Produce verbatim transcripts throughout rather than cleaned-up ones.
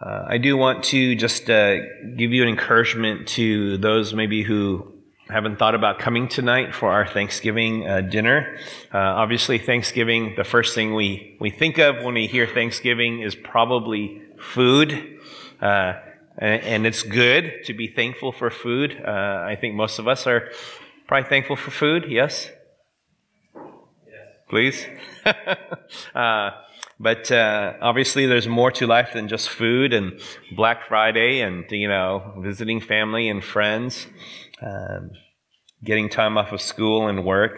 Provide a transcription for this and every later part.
Uh, I do want to just uh, give you an encouragement to those maybe who haven't thought about coming tonight for our Thanksgiving uh, dinner. Uh, obviously, Thanksgiving, the first thing we, we think of when we hear Thanksgiving is probably food. Uh, and, and it's good to be thankful for food. Uh, I think most of us are probably thankful for food, yes? Yes. Please? uh, But uh, obviously, there's more to life than just food and Black Friday and, you know, visiting family and friends, um, getting time off of school and work.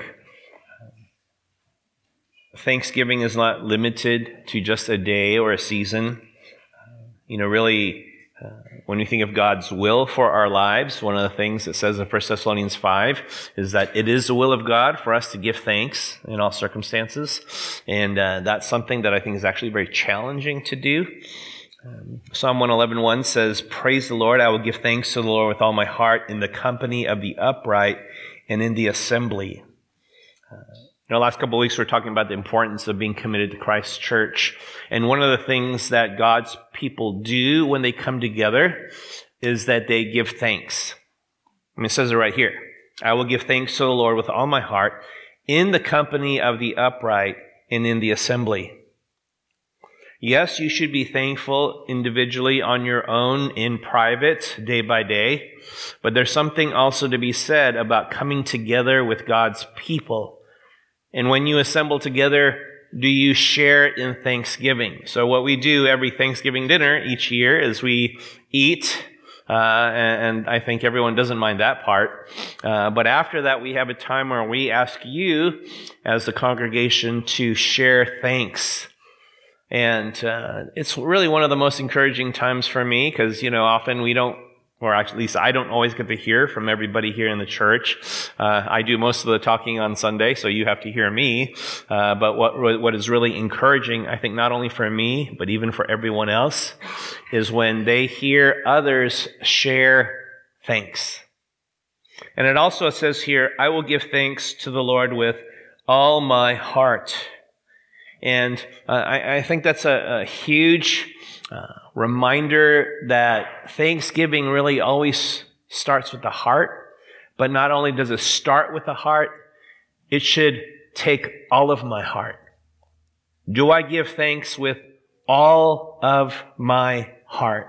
Thanksgiving is not limited to just a day or a season. You know, really, uh, when we think of God's will for our lives, one of the things it says in First Thessalonians five is that it is the will of God for us to give thanks in all circumstances. And uh, that's something that I think is actually very challenging to do. Um, Psalm one eleven one says, "Praise the Lord, I will give thanks to the Lord with all my heart in the company of the upright and in the assembly." Uh, In the last couple of weeks, we we're talking about the importance of being committed to Christ's church. And one of the things that God's people do when they come together is that they give thanks. I mean, it says it right here. "I will give thanks to the Lord with all my heart in the company of the upright and in the assembly." Yes, you should be thankful individually on your own in private, day by day. But there's something also to be said about coming together with God's people. And when you assemble together, do you share in thanksgiving? So what we do every Thanksgiving dinner each year is we eat, uh, and, and I think everyone doesn't mind that part. Uh, but after that, we have a time where we ask you, as the congregation, to share thanks. And uh, it's really one of the most encouraging times for me because, you know, often we don't, or at least I don't always get to hear from everybody here in the church. Uh, I do most of the talking on Sunday, so you have to hear me. Uh, but what what is really encouraging, I think not only for me, but even for everyone else, is when they hear others share thanks. And it also says here, "I will give thanks to the Lord with all my heart." And uh, I, I think that's a, a huge uh, reminder that Thanksgiving really always starts with the heart. But not only does it start with the heart, it should take all of my heart. Do I give thanks with all of my heart?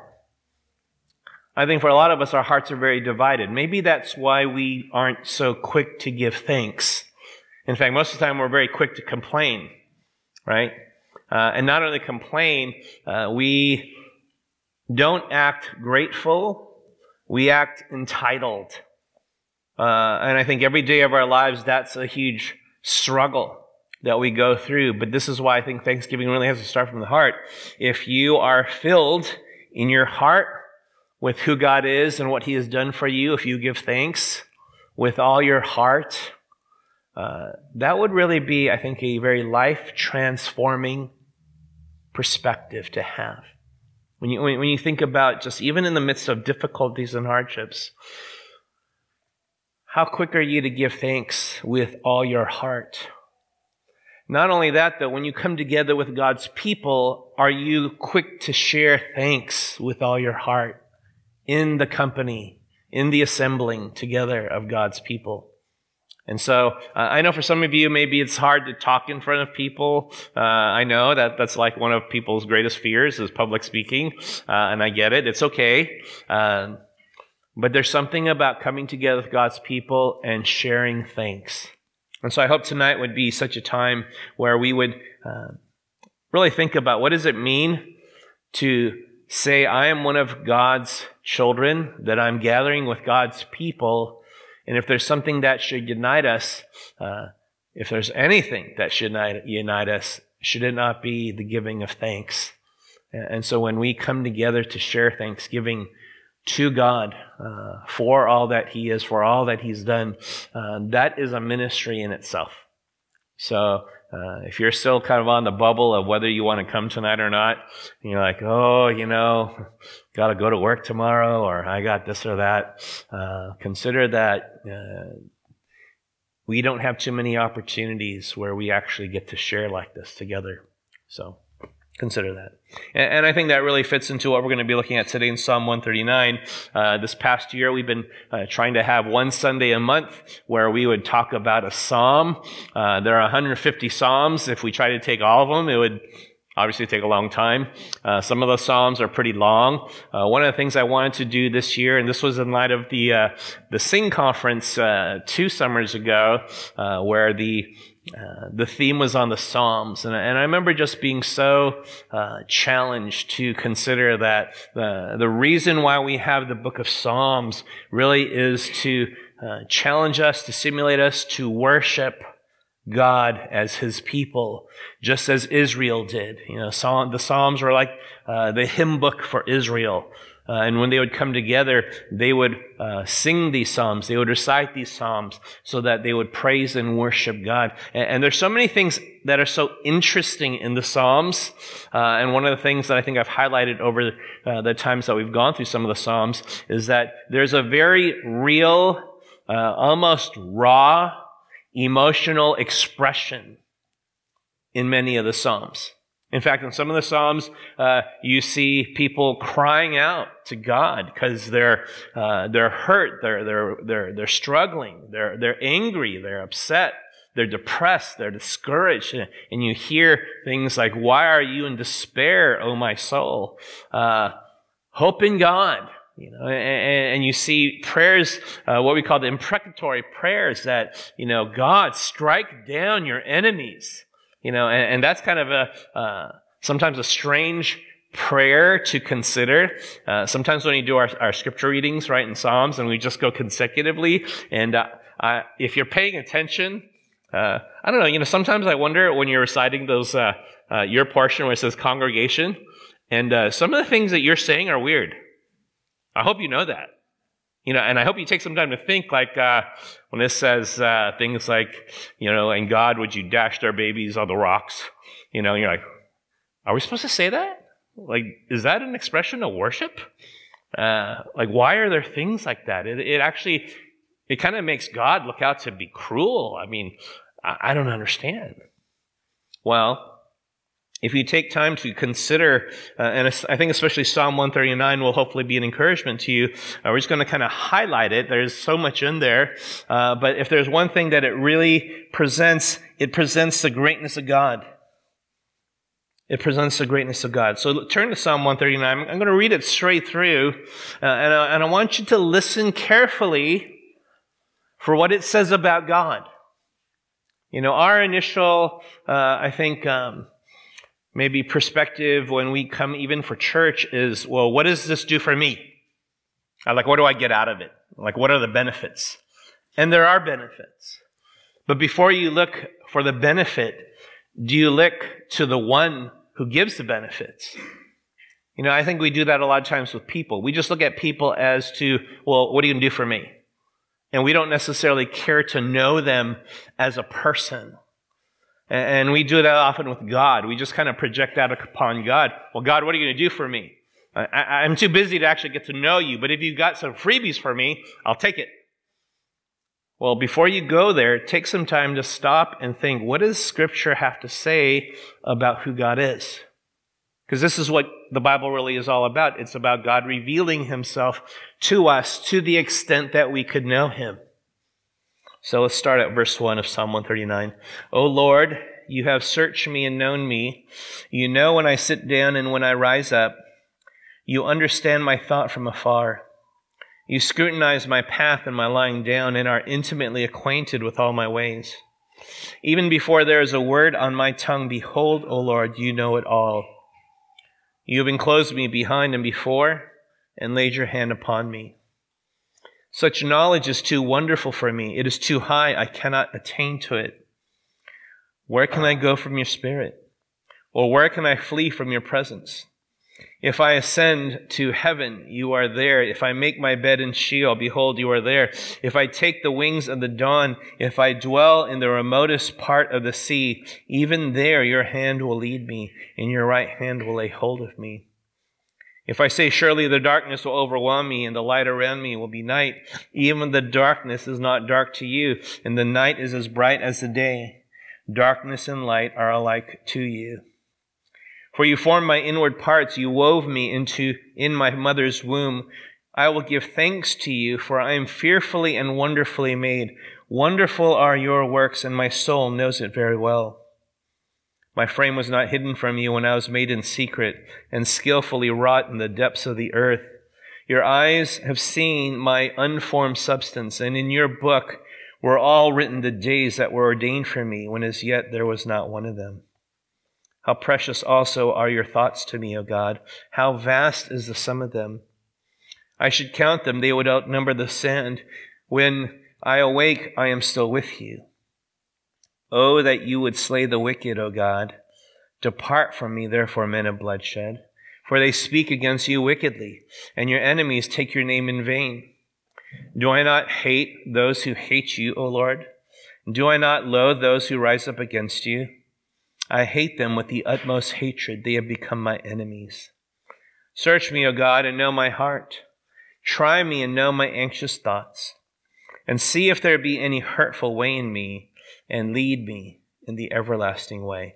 I think for a lot of us, our hearts are very divided. Maybe that's why we aren't so quick to give thanks. In fact, most of the time, we're very quick to complain. Right? Uh, and not only complain, uh, we don't act grateful, we act entitled. Uh, and I think every day of our lives, that's a huge struggle that we go through. But this is why I think Thanksgiving really has to start from the heart. If you are filled in your heart with who God is and what He has done for you, if you give thanks with all your heart, Uh, that would really be, I think, a very life-transforming perspective to have. When you, when you think about just even in the midst of difficulties and hardships, how quick are you to give thanks with all your heart? Not only that, though, when you come together with God's people, are you quick to share thanks with all your heart in the company, in the assembling together of God's people? And so uh, I know for some of you, maybe it's hard to talk in front of people. Uh, I know that that's like one of people's greatest fears is public speaking, uh, and I get it. It's okay. Uh, but there's something about coming together with God's people and sharing thanks. And so I hope tonight would be such a time where we would uh, really think about what does it mean to say, I am one of God's children, that I'm gathering with God's people. And if there's something that should unite us, uh, if there's anything that should unite us, should it not be the giving of thanks? And so when we come together to share thanksgiving to God uh, for all that He is, for all that He's done, uh, that is a ministry in itself. So uh, if you're still kind of on the bubble of whether you want to come tonight or not, and you're like, oh, you know, got to go to work tomorrow, or I got this or that, uh, consider that uh, we don't have too many opportunities where we actually get to share like this together. So Consider that. And, and I think that really fits into what we're going to be looking at today in Psalm one thirty-nine. Uh, this past year, we've been uh, trying to have one Sunday a month where we would talk about a psalm. Uh, there are one hundred fifty psalms. If we try to take all of them, it would obviously take a long time. Uh, some of the psalms are pretty long. Uh, one of the things I wanted to do this year, and this was in light of the uh, the Sing conference uh, two summers ago, uh, where the Uh, the theme was on the Psalms, and, and I remember just being so uh, challenged to consider that the, the reason why we have the book of Psalms really is to uh, challenge us, to stimulate us to worship God as His people, just as Israel did. You know, Psalm, the Psalms were like uh, the hymn book for Israel. Uh, and when they would come together, they would uh, sing these psalms. They would recite these psalms so that they would praise and worship God. And, and there's so many things that are so interesting in the psalms. Uh, and one of the things that I think I've highlighted over uh, the times that we've gone through some of the psalms is that there's a very real, uh, almost raw, emotional expression in many of the psalms. In fact, in some of the Psalms, uh, you see people crying out to God because they're uh, they're hurt, they're they're they're they're struggling, they're they're angry, they're upset, they're depressed, they're discouraged, and you hear things like, "Why are you in despair, O my soul? Uh, hope in God." You know, and, and you see prayers, uh, what we call the imprecatory prayers, that, you know, God, strike down your enemies. You know, and, and that's kind of a uh, sometimes a strange prayer to consider. Uh, sometimes when you do our, our scripture readings, right, in Psalms, and we just go consecutively, and uh, uh, if you're paying attention, uh, I don't know, you know, sometimes I wonder when you're reciting those uh, uh, your portion where it says congregation, and uh, some of the things that you're saying are weird. I hope you know that. You know, and I hope you take some time to think, like, uh, when this says, uh, things like, you know, and God, would you dash their babies on the rocks? You know, and you're like, are we supposed to say that? Like, is that an expression of worship? Uh, like, why are there things like that? It, it actually, it kind of makes God look out to be cruel. I mean, I, I don't understand. Well, if you take time to consider, uh, and I think especially Psalm one thirty-nine will hopefully be an encouragement to you, uh, we're just going to kind of highlight it. There's so much in there. Uh, but if there's one thing that it really presents, it presents the greatness of God. It presents the greatness of God. So turn to Psalm one thirty-nine. I'm going to read it straight through. Uh, and, I, and I want you to listen carefully for what it says about God. You know, our initial, uh, I think, um, maybe perspective when we come even for church is, well, what does this do for me? Like, what do I get out of it? Like, what are the benefits? And there are benefits. But before you look for the benefit, do you look to the one who gives the benefits? You know, I think we do that a lot of times with people. We just look at people as to, well, what are you going to do for me? And we don't necessarily care to know them as a person. And we do that often with God. We just kind of project that upon God. Well, God, what are you going to do for me? I, I'm too busy to actually get to know you, but if you've got some freebies for me, I'll take it. Well, before you go there, take some time to stop and think, what does Scripture have to say about who God is? Because this is what the Bible really is all about. It's about God revealing Himself to us to the extent that we could know Him. So let's start at verse one of Psalm one thirty-nine. O Lord, you have searched me and known me. You know when I sit down and when I rise up. You understand my thought from afar. You scrutinize my path and my lying down and are intimately acquainted with all my ways. Even before there is a word on my tongue, behold, O Lord, you know it all. You have enclosed me behind and before and laid your hand upon me. Such knowledge is too wonderful for me. It is too high. I cannot attain to it. Where can I go from your spirit? Or where can I flee from your presence? If I ascend to heaven, you are there. If I make my bed in Sheol, behold, you are there. If I take the wings of the dawn, if I dwell in the remotest part of the sea, even there your hand will lead me, and your right hand will lay hold of me. If I say, surely the darkness will overwhelm me, and the light around me will be night, even the darkness is not dark to you, and the night is as bright as the day. Darkness and light are alike to you. For you formed my inward parts, you wove me into in my mother's womb. I will give thanks to you, for I am fearfully and wonderfully made. Wonderful are your works, and my soul knows it very well. My frame was not hidden from you when I was made in secret and skillfully wrought in the depths of the earth. Your eyes have seen my unformed substance, and in your book were all written the days that were ordained for me, when as yet there was not one of them. How precious also are your thoughts to me, O God. How vast is the sum of them. I should count them, they would outnumber the sand. When I awake, I am still with you. Oh, that you would slay the wicked, O God. Depart from me, therefore, men of bloodshed. For they speak against you wickedly, and your enemies take your name in vain. Do I not hate those who hate you, O Lord? Do I not loathe those who rise up against you? I hate them with the utmost hatred. They have become my enemies. Search me, O God, and know my heart. Try me and know my anxious thoughts. And see if there be any hurtful way in me, and lead me in the everlasting way.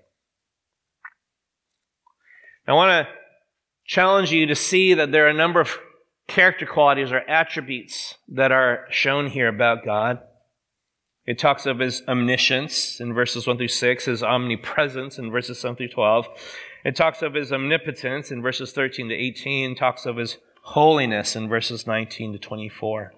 I want to challenge you to see that there are a number of character qualities or attributes that are shown here about God. It talks of his omniscience in verses one through six, his omnipresence in verses seven through twelve. It talks of his omnipotence in verses thirteen to eighteen, talks of his holiness in verses nineteen to twenty-four.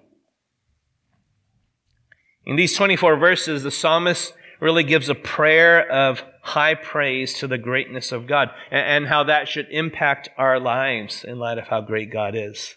In these twenty-four verses, the psalmist really gives a prayer of high praise to the greatness of God and how that should impact our lives in light of how great God is.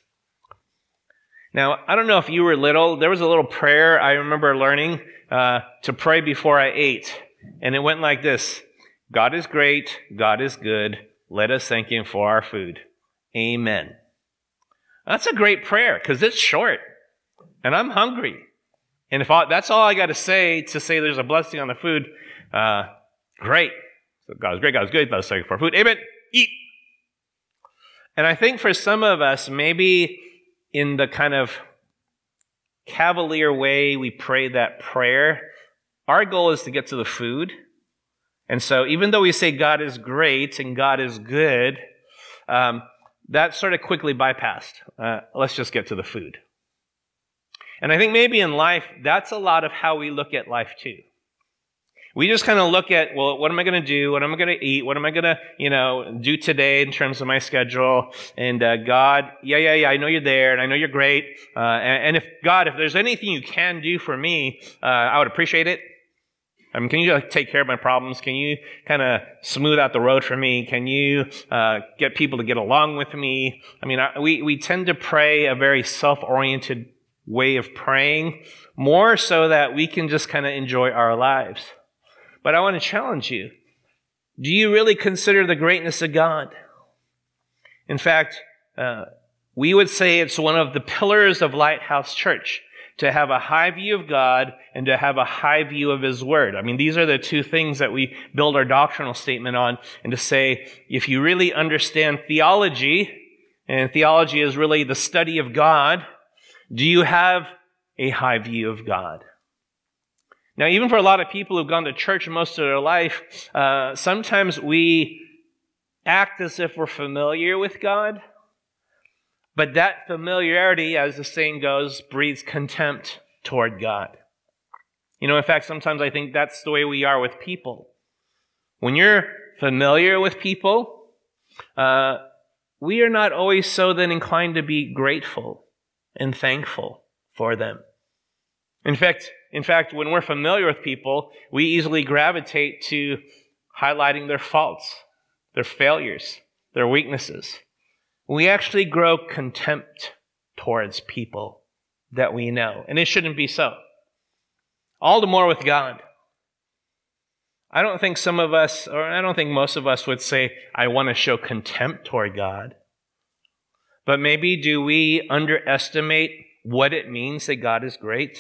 Now, I don't know if you were little, there was a little prayer I remember learning uh, to pray before I ate. And it went like this: God is great, God is good, let us thank him for our food. Amen. That's a great prayer because it's short and I'm hungry. And if I, that's all I got to say to say there's a blessing on the food, uh, great. So God is great, God is good, let us thank him for our food. Amen. Eat. And I think for some of us, maybe in the kind of cavalier way we pray that prayer, our goal is to get to the food. And so even though we say God is great and God is good, um, that's sort of quickly bypassed. Uh, let's just get to the food. And I think maybe in life, that's a lot of how we look at life too. We just kind of look at, well, what am I going to do? What am I going to eat? What am I going to, you know, do today in terms of my schedule? And uh, God, yeah, yeah, yeah, I know you're there, and I know you're great. Uh, and, and if God, if there's anything you can do for me, uh, I would appreciate it. I mean, can you like, take care of my problems? Can you kind of smooth out the road for me? Can you uh, get people to get along with me? I mean, I, we we tend to pray a very self-oriented way of praying, more so that we can just kind of enjoy our lives. But I want to challenge you. Do you really consider the greatness of God? In fact, uh, we would say it's one of the pillars of Lighthouse Church to have a high view of God and to have a high view of his word. I mean, these are the two things that we build our doctrinal statement on, and to say, if you really understand theology, and theology is really the study of God, do you have a high view of God? Now, even for a lot of people who've gone to church most of their life, uh, sometimes we act as if we're familiar with God, but that familiarity, as the saying goes, breeds contempt toward God. You know, in fact, sometimes I think that's the way we are with people. When you're familiar with people, uh, we are not always so then inclined to be grateful and thankful for them. In fact, in fact, when we're familiar with people, we easily gravitate to highlighting their faults, their failures, their weaknesses. We actually grow contempt towards people that we know, and it shouldn't be so. All the more with God. I don't think some of us, or I don't think most of us would say, I want to show contempt toward God. But maybe do we underestimate what it means that God is great?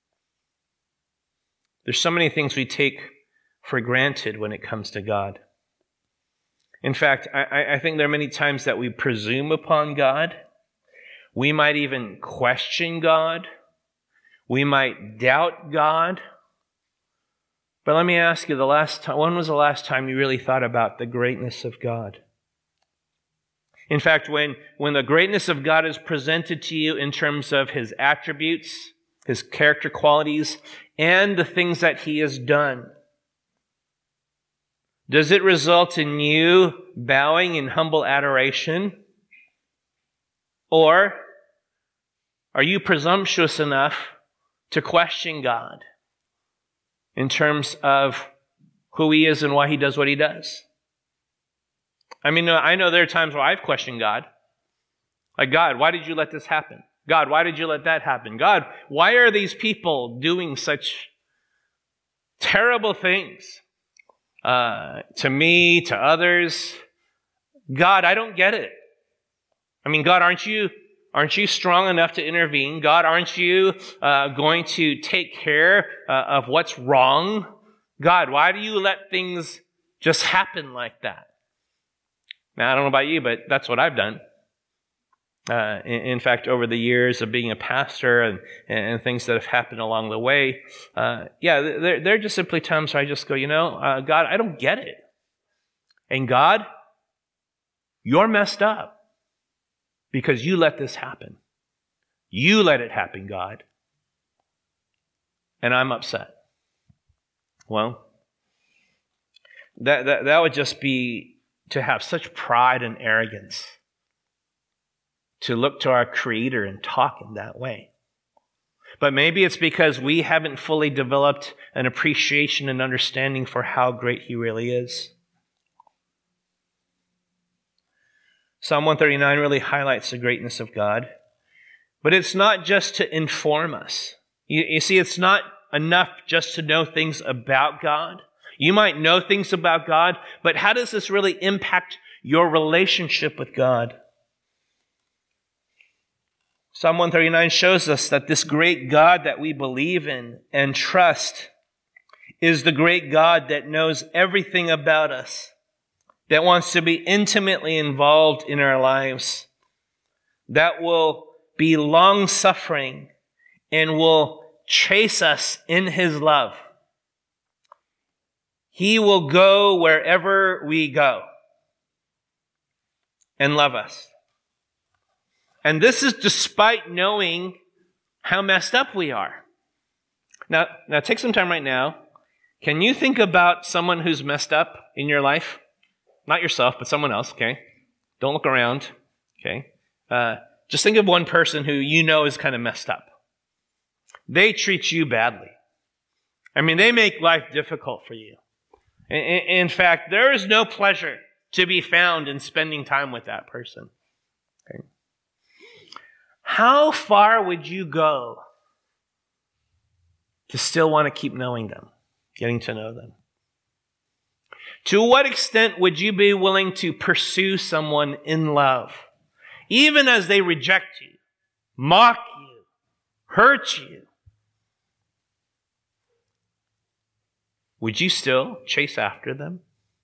There's so many things we take for granted when it comes to God. In fact, I, I think there are many times that we presume upon God. We might even question God. We might doubt God. But let me ask you, the last time, when was the last time you really thought about the greatness of God? In fact, when, when the greatness of God is presented to you in terms of his attributes, his character qualities, and the things that he has done, does it result in you bowing in humble adoration? Or are you presumptuous enough to question God in terms of who he is and why he does what he does? I mean, I know there are times where I've questioned God. Like, God, why did you let this happen? God, why did you let that happen? God, why are these people doing such terrible things uh, to me, to others? God, I don't get it. I mean, God, aren't you aren't you strong enough to intervene? God, aren't you uh, going to take care uh, of what's wrong? God, why do you let things just happen like that? Now, I don't know about you, but that's what I've done. Uh, in, in fact, over the years of being a pastor and, and things that have happened along the way, uh, yeah, there, there are just simply times where I just go, you know, uh, God, I don't get it. And God, you're messed up because you let this happen. You let it happen, God. And I'm upset. Well, that, that, that would just be to have such pride and arrogance, to look to our Creator and talk in that way. But maybe it's because we haven't fully developed an appreciation and understanding for how great he really is. Psalm one thirty-nine really highlights the greatness of God. But it's not just to inform us. You, you see, it's not enough just to know things about God. You might know things about God, but how does this really impact your relationship with God? Psalm one thirty-nine shows us that this great God that we believe in and trust is the great God that knows everything about us, that wants to be intimately involved in our lives, that will be long-suffering and will chase us in his love. He will go wherever we go and love us. And this is despite knowing how messed up we are. Now, now take some time right now. Can you think about someone who's messed up in your life? Not yourself, but someone else, okay? Don't look around, okay? Uh, just think of one person who you know is kind of messed up. They treat you badly. I mean, they make life difficult for you. In, in fact, there is no pleasure to be found in spending time with that person. Okay? How far would you go to still want to keep knowing them, getting to know them? To what extent would you be willing to pursue someone in love, even as they reject you, mock you, hurt you? Would you still chase after them?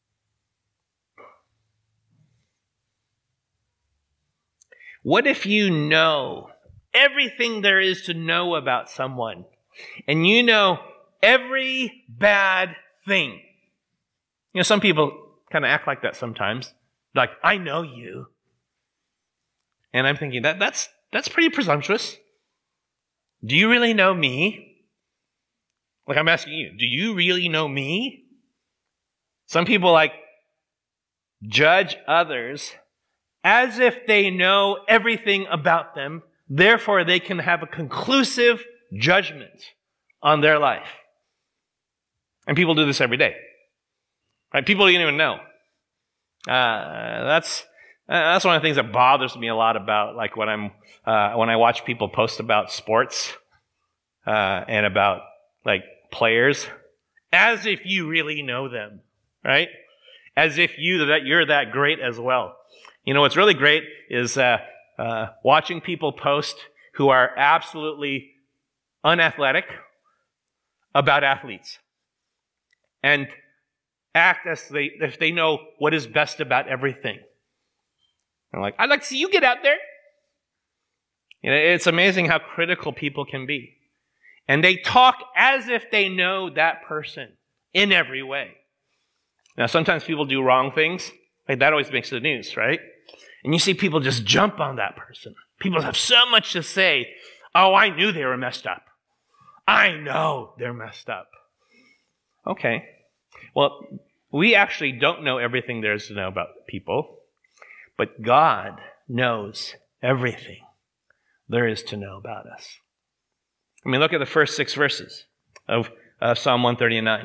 What if you know everything there is to know about someone, and you know every bad thing? You know, some people kind of act like that sometimes. Like, I know you. And I'm thinking, that that's that's pretty presumptuous. Do you really know me? Like, I'm asking you, do you really know me? Some people, like, judge others as if they know everything about them, therefore they can have a conclusive judgment on their life. And people do this every day. Right? People you don't even know. Uh, that's uh, that's one of the things that bothers me a lot about, like, when I'm uh, when I watch people post about sports uh, and about, like, players, as if you really know them, right? As if you that you're that great as well. You know what's really great is uh, uh, watching people post who are absolutely unathletic about athletes, and act as they if they know what is best about everything. I'm like, I'd like to see you get out there. You know, it's amazing how critical people can be. And they talk as if they know that person in every way. Now, sometimes people do wrong things. Like, that always makes the news, right? And you see people just jump on that person. People have so much to say. Oh, I knew they were messed up. I know they're messed up. Okay. Well, we actually don't know everything there is to know about people, but God knows everything there is to know about us. I mean, look at the first six verses of uh, Psalm one thirty-nine.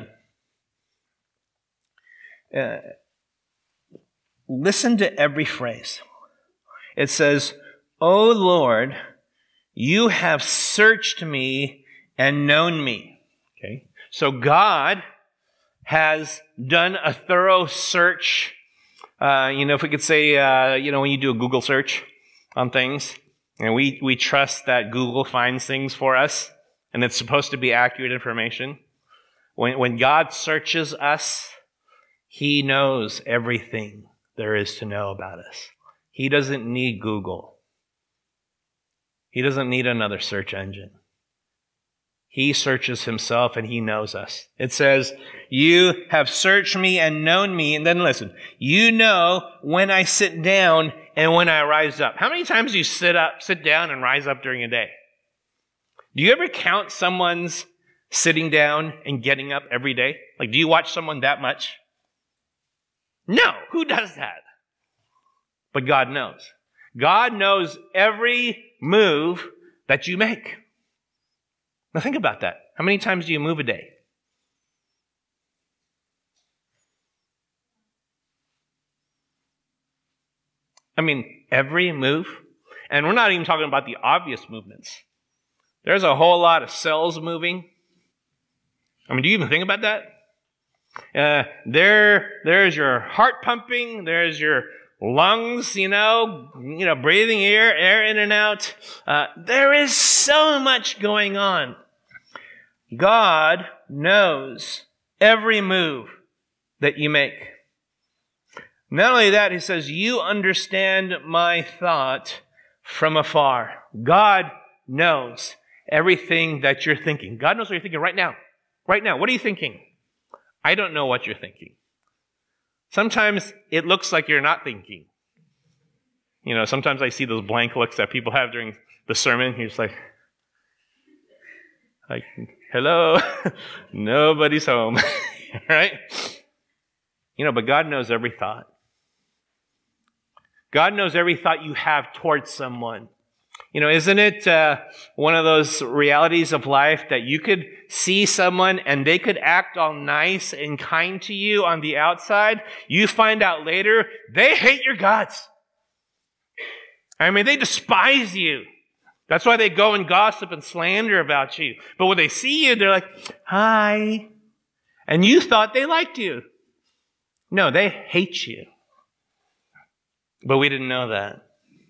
Uh, listen to every phrase. It says, "O Lord, you have searched me and known me." Okay, so God has done a thorough search. Uh, you know, if we could say, uh, you know, when you do a Google search on things, and we, we trust that Google finds things for us, and it's supposed to be accurate information. When, when God searches us, He knows everything there is to know about us. He doesn't need Google. He doesn't need another search engine. He searches Himself and He knows us. It says, "You have searched me and known me." And then listen, "You know when I sit down and when I rise up." How many times do you sit up, sit down and rise up during a day? Do you ever count someone's sitting down and getting up every day? Like, do you watch someone that much? No. Who does that? But God knows. God knows every move that you make. Now think about that. How many times do you move a day? I mean, every move. And we're not even talking about the obvious movements. There's a whole lot of cells moving. I mean, do you even think about that? Uh, there, there's your heart pumping. There's your lungs, you know, you know, breathing air, air in and out. Uh, there is so much going on. God knows every move that you make. Not only that, He says, "You understand my thought from afar." God knows everything that you're thinking. God knows what you're thinking right now. Right now. What are you thinking? I don't know what you're thinking. Sometimes it looks like you're not thinking. You know, sometimes I see those blank looks that people have during the sermon. You're just like, like, hello, nobody's home, right? You know, but God knows every thought. God knows every thought you have towards someone. You know, isn't it uh, one of those realities of life that you could see someone and they could act all nice and kind to you on the outside? You find out later they hate your guts. I mean, they despise you. That's why they go and gossip and slander about you. But when they see you, they're like, "Hi." And you thought they liked you. No, they hate you. But we didn't know that.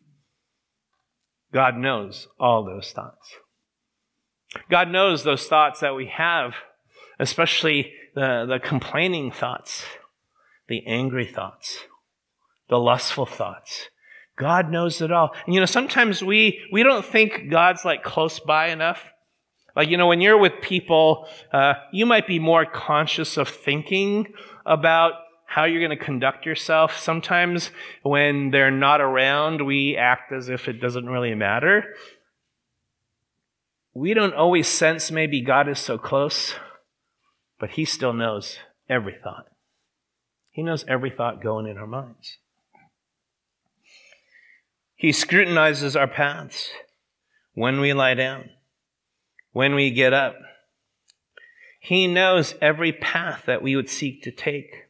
God knows all those thoughts. God knows those thoughts that we have, especially the, the complaining thoughts, the angry thoughts, the lustful thoughts. God knows it all. And you know, sometimes we, we don't think God's like close by enough. Like, you know, when you're with people, uh, you might be more conscious of thinking about how you're going to conduct yourself. Sometimes when they're not around, we act as if it doesn't really matter. We don't always sense maybe God is so close, but He still knows every thought. He knows every thought going in our minds. He scrutinizes our paths when we lie down, when we get up. He knows every path that we would seek to take.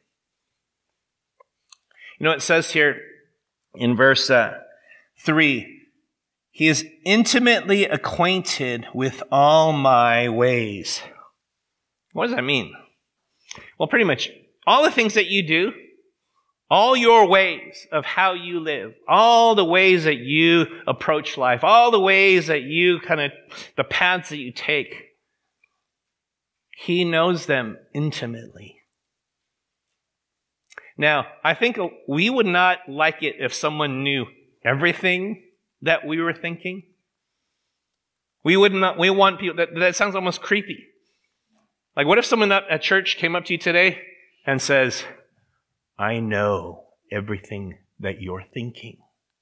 You know, it says here in verse uh, three, He is intimately acquainted with all my ways. What does that mean? Well, pretty much all the things that you do, all your ways of how you live, all the ways that you approach life, all the ways that you kind of, the paths that you take, He knows them intimately. Now, I think we would not like it if someone knew everything that we were thinking. We would not, we want people, that, that sounds almost creepy. Like, what if someone at church came up to you today and says, "I know everything that you're thinking"?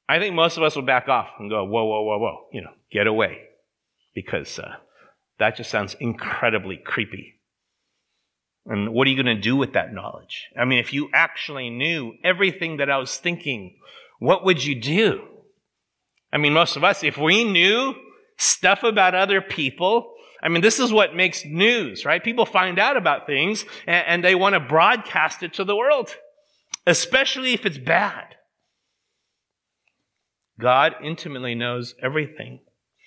I think most of us would back off and go, whoa, whoa, whoa, whoa, you know, get away. Because uh, that just sounds incredibly creepy. And what are you going to do with that knowledge? I mean, if you actually knew everything that I was thinking, what would you do? I mean, most of us, if we knew stuff about other people, I mean, this is what makes news, right? People find out about things and, and they want to broadcast it to the world, especially if it's bad. God intimately knows everything.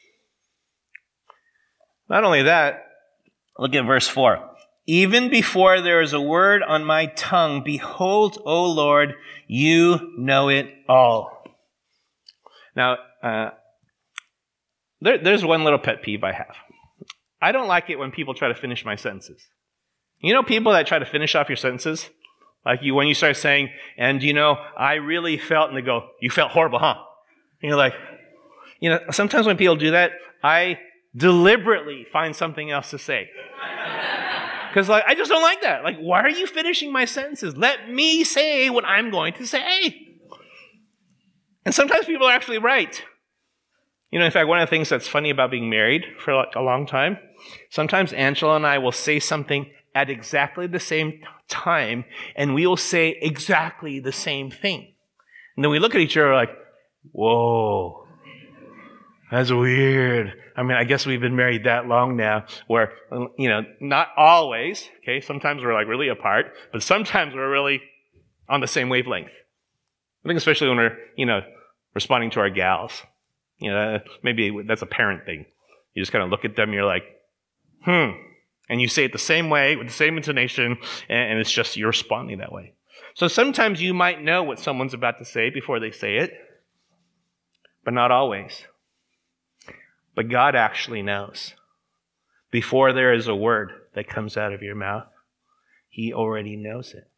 Not only that, look at verse four. Even before there is a word on my tongue, behold, O Lord, you know it all. Now, uh, there, there's one little pet peeve I have. I don't like it when people try to finish my sentences. You know people that try to finish off your sentences? Like you, when you start saying, and you know, I really felt, and they go, you felt horrible, huh? And you're like, you know, sometimes when people do that, I deliberately find something else to say. Because like, I just don't like that. Like, why are you finishing my sentences? Let me say what I'm going to say. And sometimes people are actually right. You know, in fact, one of the things that's funny about being married for like a long time, sometimes Angela and I will say something at exactly the same time, and we will say exactly the same thing. And then we look at each other like, whoa, that's weird. I mean, I guess we've been married that long now where, you know, not always, okay, sometimes we're like really apart, but sometimes we're really on the same wavelength. I think especially when we're, you know, responding to our gals. You know, maybe that's a parent thing. You just kind of look at them and you're like, hmm. And you say it the same way, with the same intonation, and it's just you're responding that way. So sometimes you might know what someone's about to say before they say it, but not always. But God actually knows. Before there is a word that comes out of your mouth, He already knows it.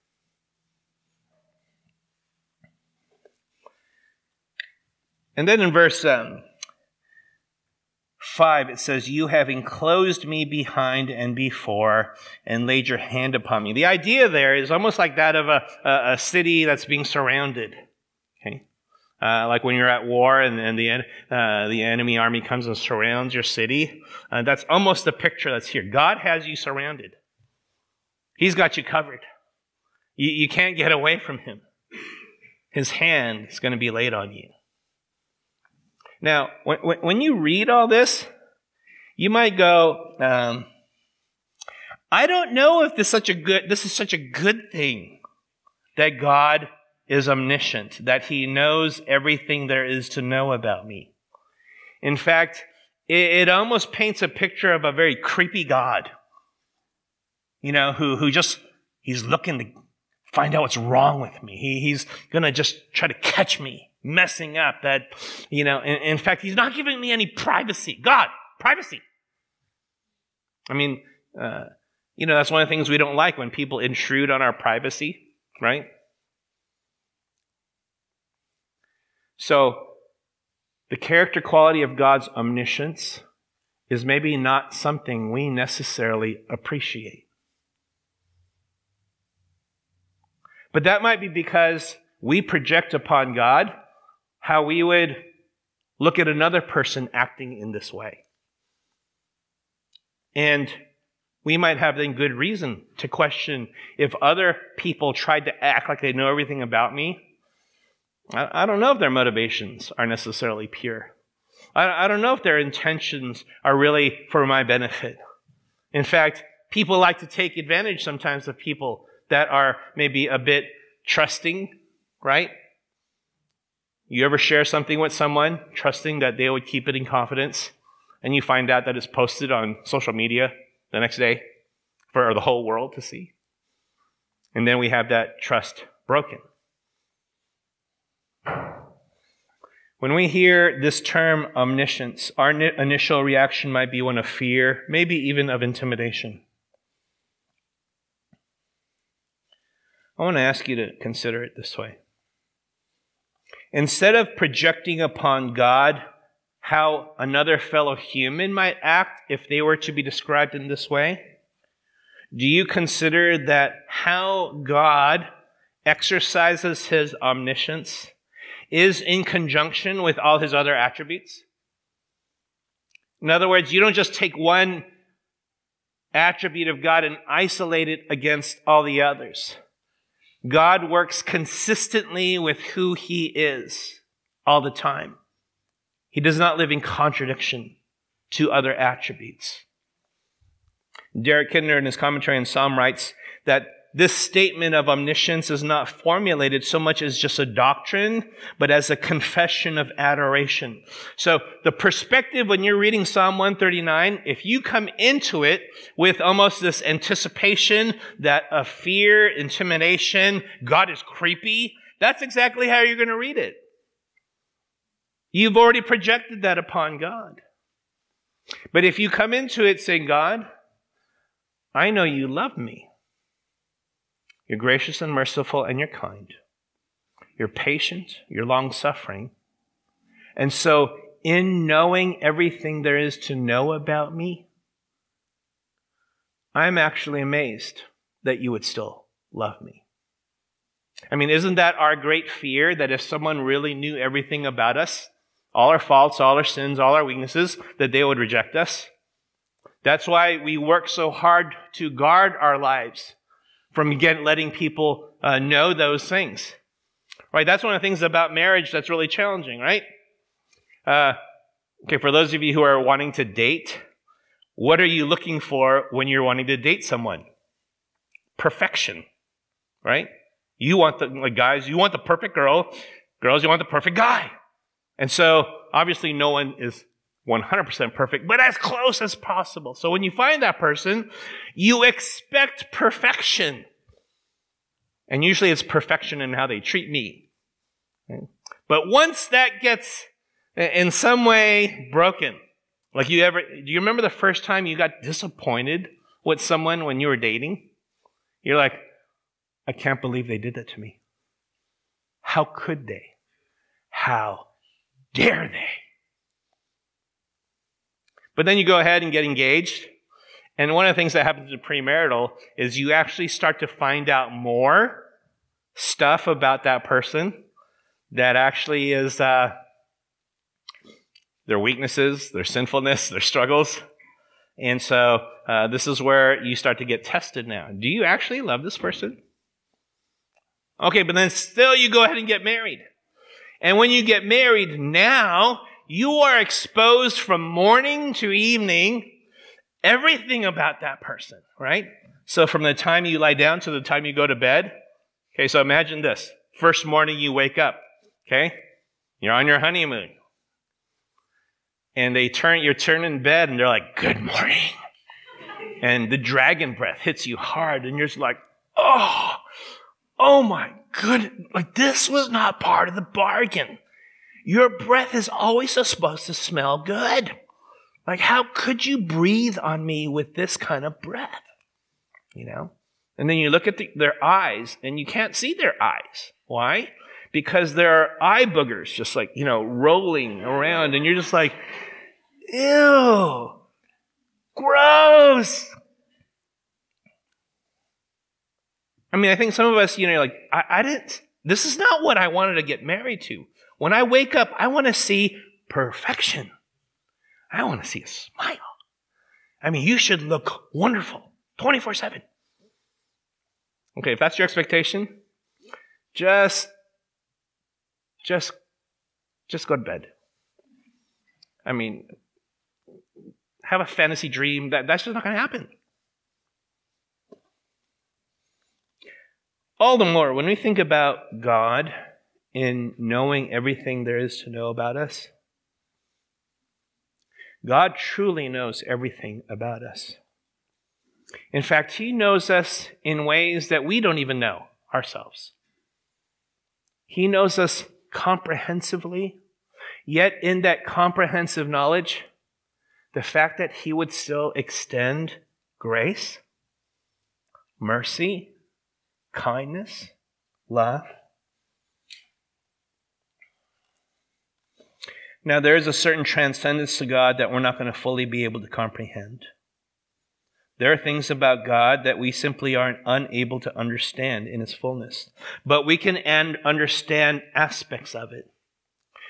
And then in verse um, five, it says, you have enclosed me behind and before and laid your hand upon me. The idea there is almost like that of a, a, a city that's being surrounded. Okay, uh, like when you're at war and, and the uh, the enemy army comes and surrounds your city. Uh, that's almost the picture that's here. God has you surrounded. He's got you covered. You, you can't get away from Him. His hand is going to be laid on you. Now, when, when you read all this, you might go, um, I don't know if this is such a good, this is such a good thing that God is omniscient, that He knows everything there is to know about me. In fact, it, it almost paints a picture of a very creepy God, you know, who, who just, He's looking to find out what's wrong with me. He, he's going to just try to catch me messing up. That, you know, in, in fact, He's not giving me any privacy. God, privacy. I mean, uh, you know, that's one of the things we don't like when people intrude on our privacy, right? So, the character quality of God's omniscience is maybe not something we necessarily appreciate. But that might be because we project upon God how we would look at another person acting in this way. And we might have then good reason to question if other people tried to act like they know everything about me. I, I don't know if their motivations are necessarily pure. I, I don't know if their intentions are really for my benefit. In fact, people like to take advantage sometimes of people that are maybe a bit trusting, right? You ever share something with someone, trusting that they would keep it in confidence, and you find out that it's posted on social media the next day for the whole world to see? And then we have that trust broken. When we hear this term omniscience, our initial reaction might be one of fear, maybe even of intimidation. I want to ask you to consider it this way. Instead of projecting upon God how another fellow human might act if they were to be described in this way, do you consider that how God exercises His omniscience is in conjunction with all his other attributes. In other words, you don't just take one attribute of God and isolate it against all the others. God works consistently with who he is all the time. He does not live in contradiction to other attributes. Derek Kidner, in his commentary on Psalm, writes that this statement of omniscience is not formulated so much as just a doctrine, but as a confession of adoration. So the perspective when you're reading Psalm one thirty-nine, if you come into it with almost this anticipation that of fear, intimidation, God is creepy, that's exactly how you're going to read it. You've already projected that upon God. But if you come into it saying, God, I know you love me. You're gracious and merciful and you're kind. You're patient. You're long-suffering. And so in knowing everything there is to know about me, I'm actually amazed that you would still love me. I mean, isn't that our great fear, that if someone really knew everything about us, all our faults, all our sins, all our weaknesses, that they would reject us? That's why we work so hard to guard our lives from, again, letting people uh, know those things. Right? That's one of the things about marriage that's really challenging, right? Uh, okay, for those of you who are wanting to date, what are you looking for when you're wanting to date someone? Perfection, right? You want the, like guys, you want the perfect girl. Girls, you want the perfect guy. And so, obviously, no one is one hundred percent perfect, but as close as possible. So when you find that person, you expect perfection. And usually it's perfection in how they treat me. Okay? But once that gets in some way broken, like you ever, do you remember the first time you got disappointed with someone when you were dating? You're like, I can't believe they did that to me. How could they? How dare they? But then you go ahead and get engaged. And one of the things that happens in premarital is you actually start to find out more stuff about that person that actually is uh, their weaknesses, their sinfulness, their struggles. And so uh, this is where you start to get tested now. Do you actually love this person? Okay, but then still you go ahead and get married. And when you get married, now you are exposed from morning to evening, everything about that person, right? So from the time you lie down to the time you go to bed. Okay, so imagine this. First morning you wake up, okay? You're on your honeymoon. And they turn, you're turning in bed and they're like, good morning. And the dragon breath hits you hard and you're just like, oh, oh my goodness. Like this was not part of the bargain. Your breath is always supposed to smell good. Like, how could you breathe on me with this kind of breath? You know? And then you look at the, their eyes, and you can't see their eyes. Why? Because there are eye boogers just like, you know, rolling around, and you're just like, ew, gross. I mean, I think some of us, you know, like, I, I didn't, this is not what I wanted to get married to. When I wake up, I want to see perfection. I want to see a smile. I mean, you should look wonderful twenty-four seven. Okay, if that's your expectation, just, just, just go to bed. I mean, have a fantasy dream. That, that's just not going to happen. All the more, when we think about God in knowing everything there is to know about us, God truly knows everything about us. In fact, He knows us in ways that we don't even know ourselves. He knows us comprehensively, yet in that comprehensive knowledge, the fact that He would still extend grace, mercy, kindness, love. Now, there is a certain transcendence to God that we're not going to fully be able to comprehend. There are things about God that we simply aren't unable to understand in its fullness. But we can and understand aspects of it.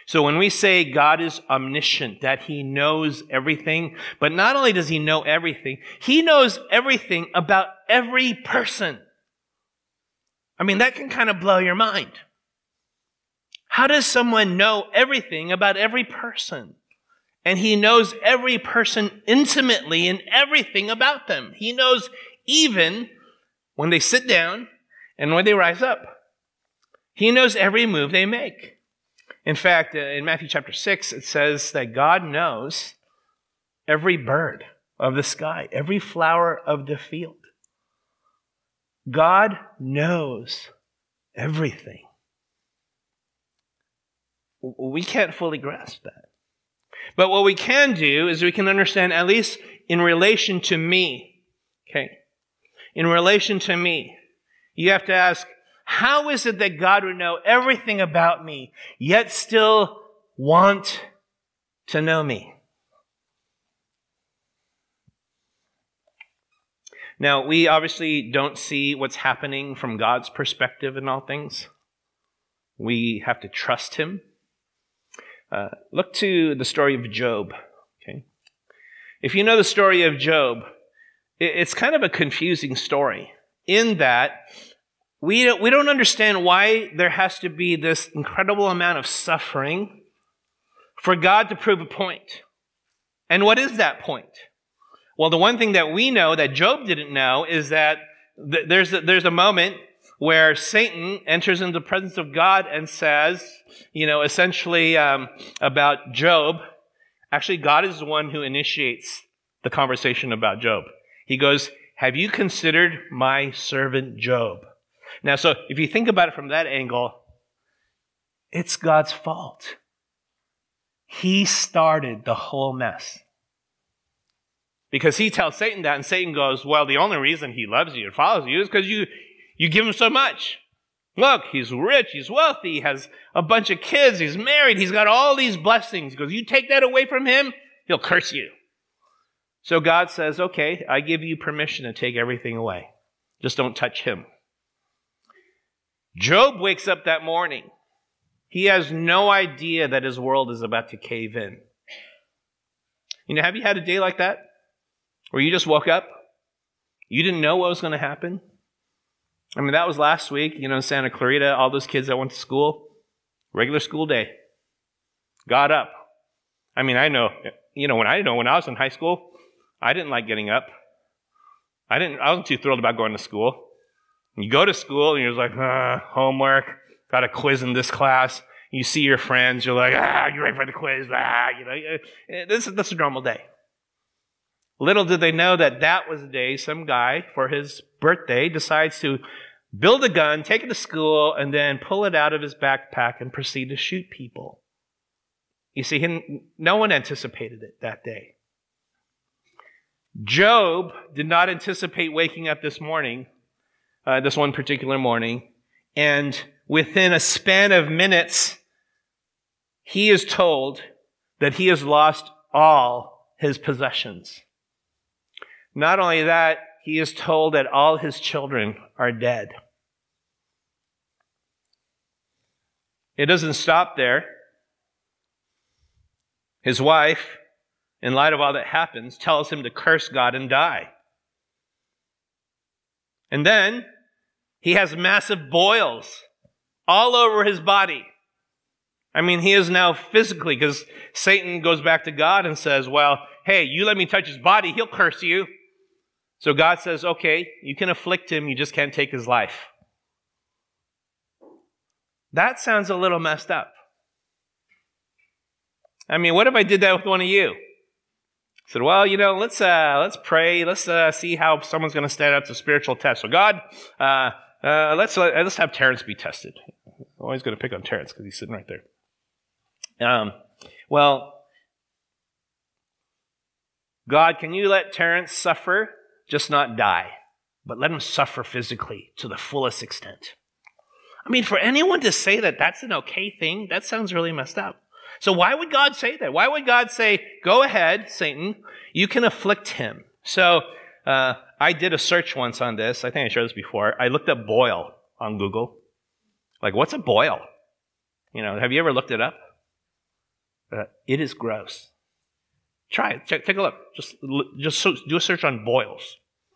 So when we say God is omniscient, that he knows everything, but not only does he know everything, he knows everything about every person. I mean, that can kind of blow your mind. How does someone know everything about every person? And he knows every person intimately and everything about them. He knows even when they sit down and when they rise up. He knows every move they make. In fact, in Matthew chapter six, it says that God knows every bird of the sky, every flower of the field. God knows everything. We can't fully grasp that. But what we can do is we can understand, at least in relation to me, okay? In relation to me, you have to ask, how is it that God would know everything about me, yet still want to know me? Now, we obviously don't see what's happening from God's perspective in all things. We have to trust him. Uh, look to the story of Job. Okay, if you know the story of Job, it, it's kind of a confusing story in that we don't, we don't understand why there has to be this incredible amount of suffering for God to prove a point. And what is that point? Well, the one thing that we know that Job didn't know is that th- there's a, there's a moment where Satan enters into the presence of God and says, you know, essentially um, about Job. Actually, God is the one who initiates the conversation about Job. He goes, have you considered my servant Job? Now, so if you think about it from that angle, it's God's fault. He started the whole mess. Because he tells Satan that, and Satan goes, well, the only reason he loves you and follows you is because you You give him so much. Look, he's rich, he's wealthy, he has a bunch of kids, he's married, he's got all these blessings. He goes, you take that away from him, he'll curse you. So God says, okay, I give you permission to take everything away. Just don't touch him. Job wakes up that morning. He has no idea that his world is about to cave in. You know, have you had a day like that? Where you just woke up, you didn't know what was going to happen? I mean, that was last week, you know, in Santa Clarita, all those kids that went to school, regular school day, got up. I mean, I know, you know, when I know when I was in high school, I didn't like getting up. I didn't, I wasn't too thrilled about going to school. You go to school and you're just like, ah, homework, got a quiz in this class. You see your friends, you're like, ah, you're ready for the quiz, ah, you know, this is, this is a normal day. Little did they know that that was the day some guy, for his birthday, decides to build a gun, take it to school, and then pull it out of his backpack and proceed to shoot people. You see, no one anticipated it that day. Job did not anticipate waking up this morning, uh, this one particular morning, and within a span of minutes, he is told that he has lost all his possessions. Not only that, he is told that all his children are dead. It doesn't stop there. His wife, in light of all that happens, tells him to curse God and die. And then he has massive boils all over his body. I mean, he is now physically, because Satan goes back to God and says, well, hey, you let me touch his body, he'll curse you. So God says, okay, you can afflict him, you just can't take his life. That sounds a little messed up. I mean, what if I did that with one of you? I said, well, you know, let's uh, let's pray. Let's uh, see how someone's going to stand up to spiritual test. So God, uh, uh, let's uh, let's have Terrence be tested. I'm always going to pick on Terrence because he's sitting right there. Um, well, God, can you let Terrence suffer? Just not die, but let him suffer physically to the fullest extent. I mean, for anyone to say that that's an okay thing, that sounds really messed up. So why would God say that? Why would God say, go ahead, Satan, you can afflict him? So uh, I did a search once on this. I think I showed this before. I looked up boil on Google. Like, what's a boil? You know, have you ever looked it up? Uh, it is gross. Try it. Take, take a look. Just, just so, do a search on boils.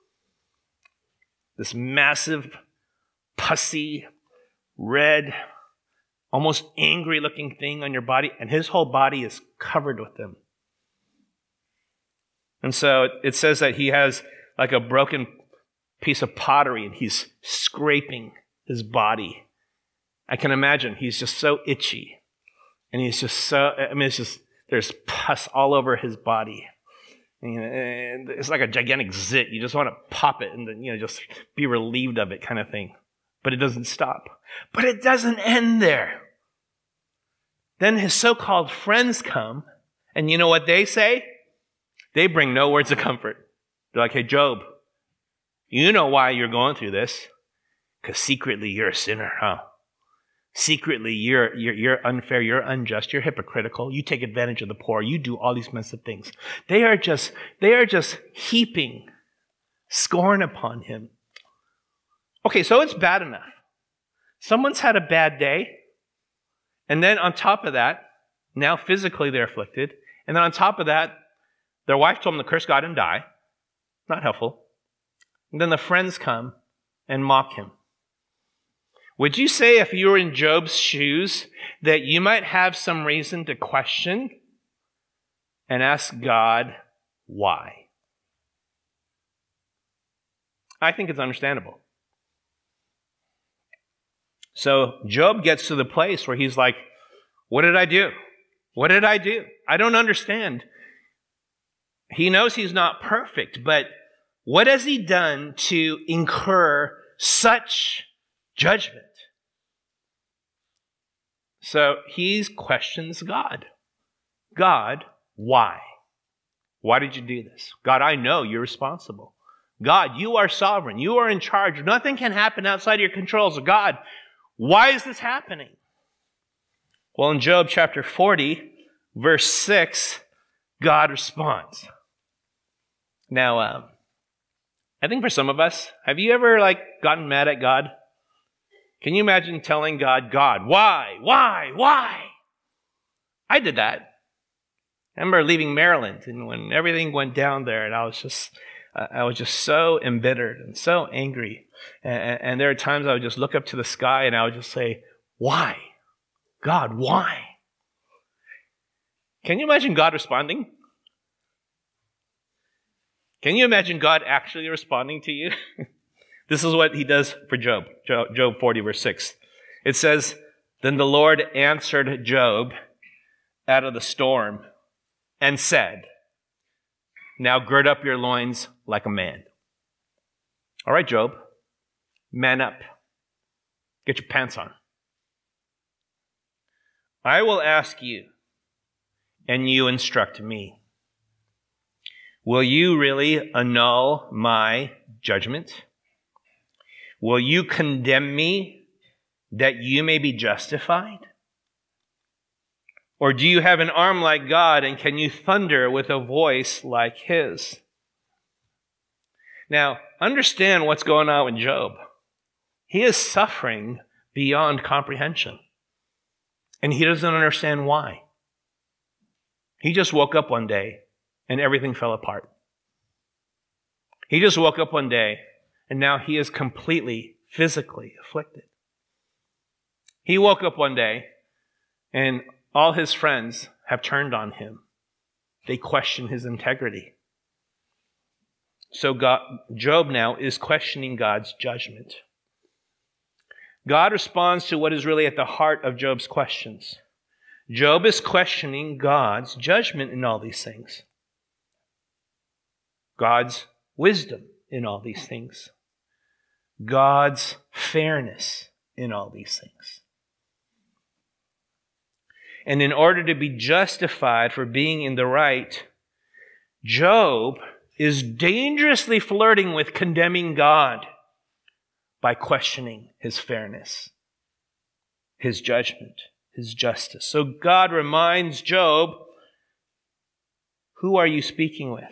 This massive, pussy, red, almost angry-looking thing on your body, and his whole body is covered with them. And so it says that he has like a broken piece of pottery, and he's scraping his body. I can imagine he's just so itchy, and he's just so, I mean, it's just, there's pus all over his body. And it's like a gigantic zit. You just want to pop it and then, you know, just be relieved of it kind of thing. But it doesn't stop. But it doesn't end there. Then his so-called friends come, and you know what they say? They bring no words of comfort. They're like, hey, Job, you know why you're going through this. Because secretly you're a sinner, huh? Secretly you're, you're, you're unfair, you're unjust, you're hypocritical, you take advantage of the poor, you do all these messed up things. They are just, they are just heaping scorn upon him. Okay, so it's bad enough. Someone's had a bad day, and then on top of that, now physically they're afflicted, and then on top of that, their wife told them to curse God and die. Not helpful. And then the friends come and mock him. Would you say, if you were in Job's shoes, that you might have some reason to question and ask God why? I think it's understandable. So Job gets to the place where he's like, what did I do? What did I do? I don't understand. He knows he's not perfect, but what has he done to incur such judgment? So he questions God. God, why? Why did you do this? God, I know you're responsible. God, you are sovereign. You are in charge. Nothing can happen outside of your control. So God, why is this happening? Well, in Job chapter forty, verse six, God responds. Now, um, I think for some of us, have you ever like gotten mad at God? Can you imagine telling God, God, why, why, why? I did that. I remember leaving Maryland, and when everything went down there, and I was just, uh, I was just so embittered and so angry. And, and there are times I would just look up to the sky, and I would just say, why? God, why? Can you imagine God responding? Can you imagine God actually responding to you? This is what he does for Job. Job forty, verse six. It says, then the Lord answered Job out of the storm and said, now gird up your loins like a man. All right, Job, man up. Get your pants on. I will ask you, and you instruct me. Will you really annul my judgment? Will you condemn me that you may be justified? Or do you have an arm like God, and can you thunder with a voice like his? Now, understand what's going on with Job. He is suffering beyond comprehension. And he doesn't understand why. He just woke up one day and everything fell apart. He just woke up one day and now he is completely physically afflicted. He woke up one day and all his friends have turned on him. They question his integrity. So God, Job now is questioning God's judgment. God responds to what is really at the heart of Job's questions. Job is questioning God's judgment in all these things. God's wisdom in all these things. God's fairness in all these things. And in order to be justified for being in the right, Job is dangerously flirting with condemning God by questioning his fairness, his judgment, his justice. So God reminds Job, who are you speaking with?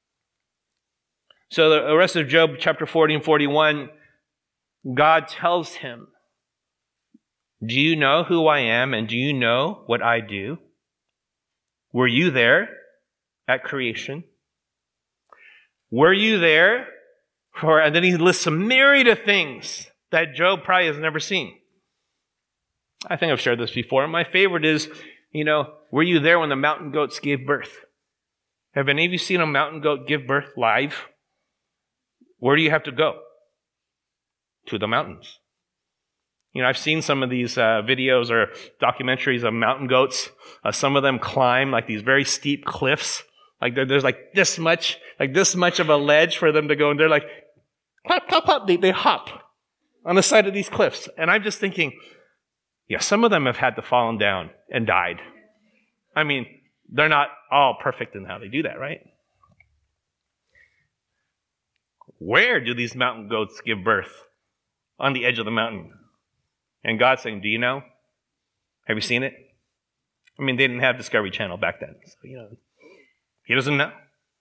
So the rest of Job chapter forty and forty-one, God tells him, do you know who I am and do you know what I do? Were you there at creation? Were you there for, and then he lists a myriad of things that Job probably has never seen. I think I've shared this before. My favorite is, you know, were you there when the mountain goats gave birth? Have any of you seen a mountain goat give birth live? Where do you have to go? To the mountains. You know, I've seen some of these uh, videos or documentaries of mountain goats. Uh, some of them climb like these very steep cliffs. Like there's like this much, like this much of a ledge for them to go, and they're like, pop, pop, pop. They, they hop on the side of these cliffs. And I'm just thinking, yeah, some of them have had to fallen down and died. I mean, they're not all perfect in how they do that, right? Where do these mountain goats give birth? On the edge of the mountain. And God's saying, do you know? Have you seen it? I mean, they didn't have Discovery Channel back then. So, you know, he doesn't know.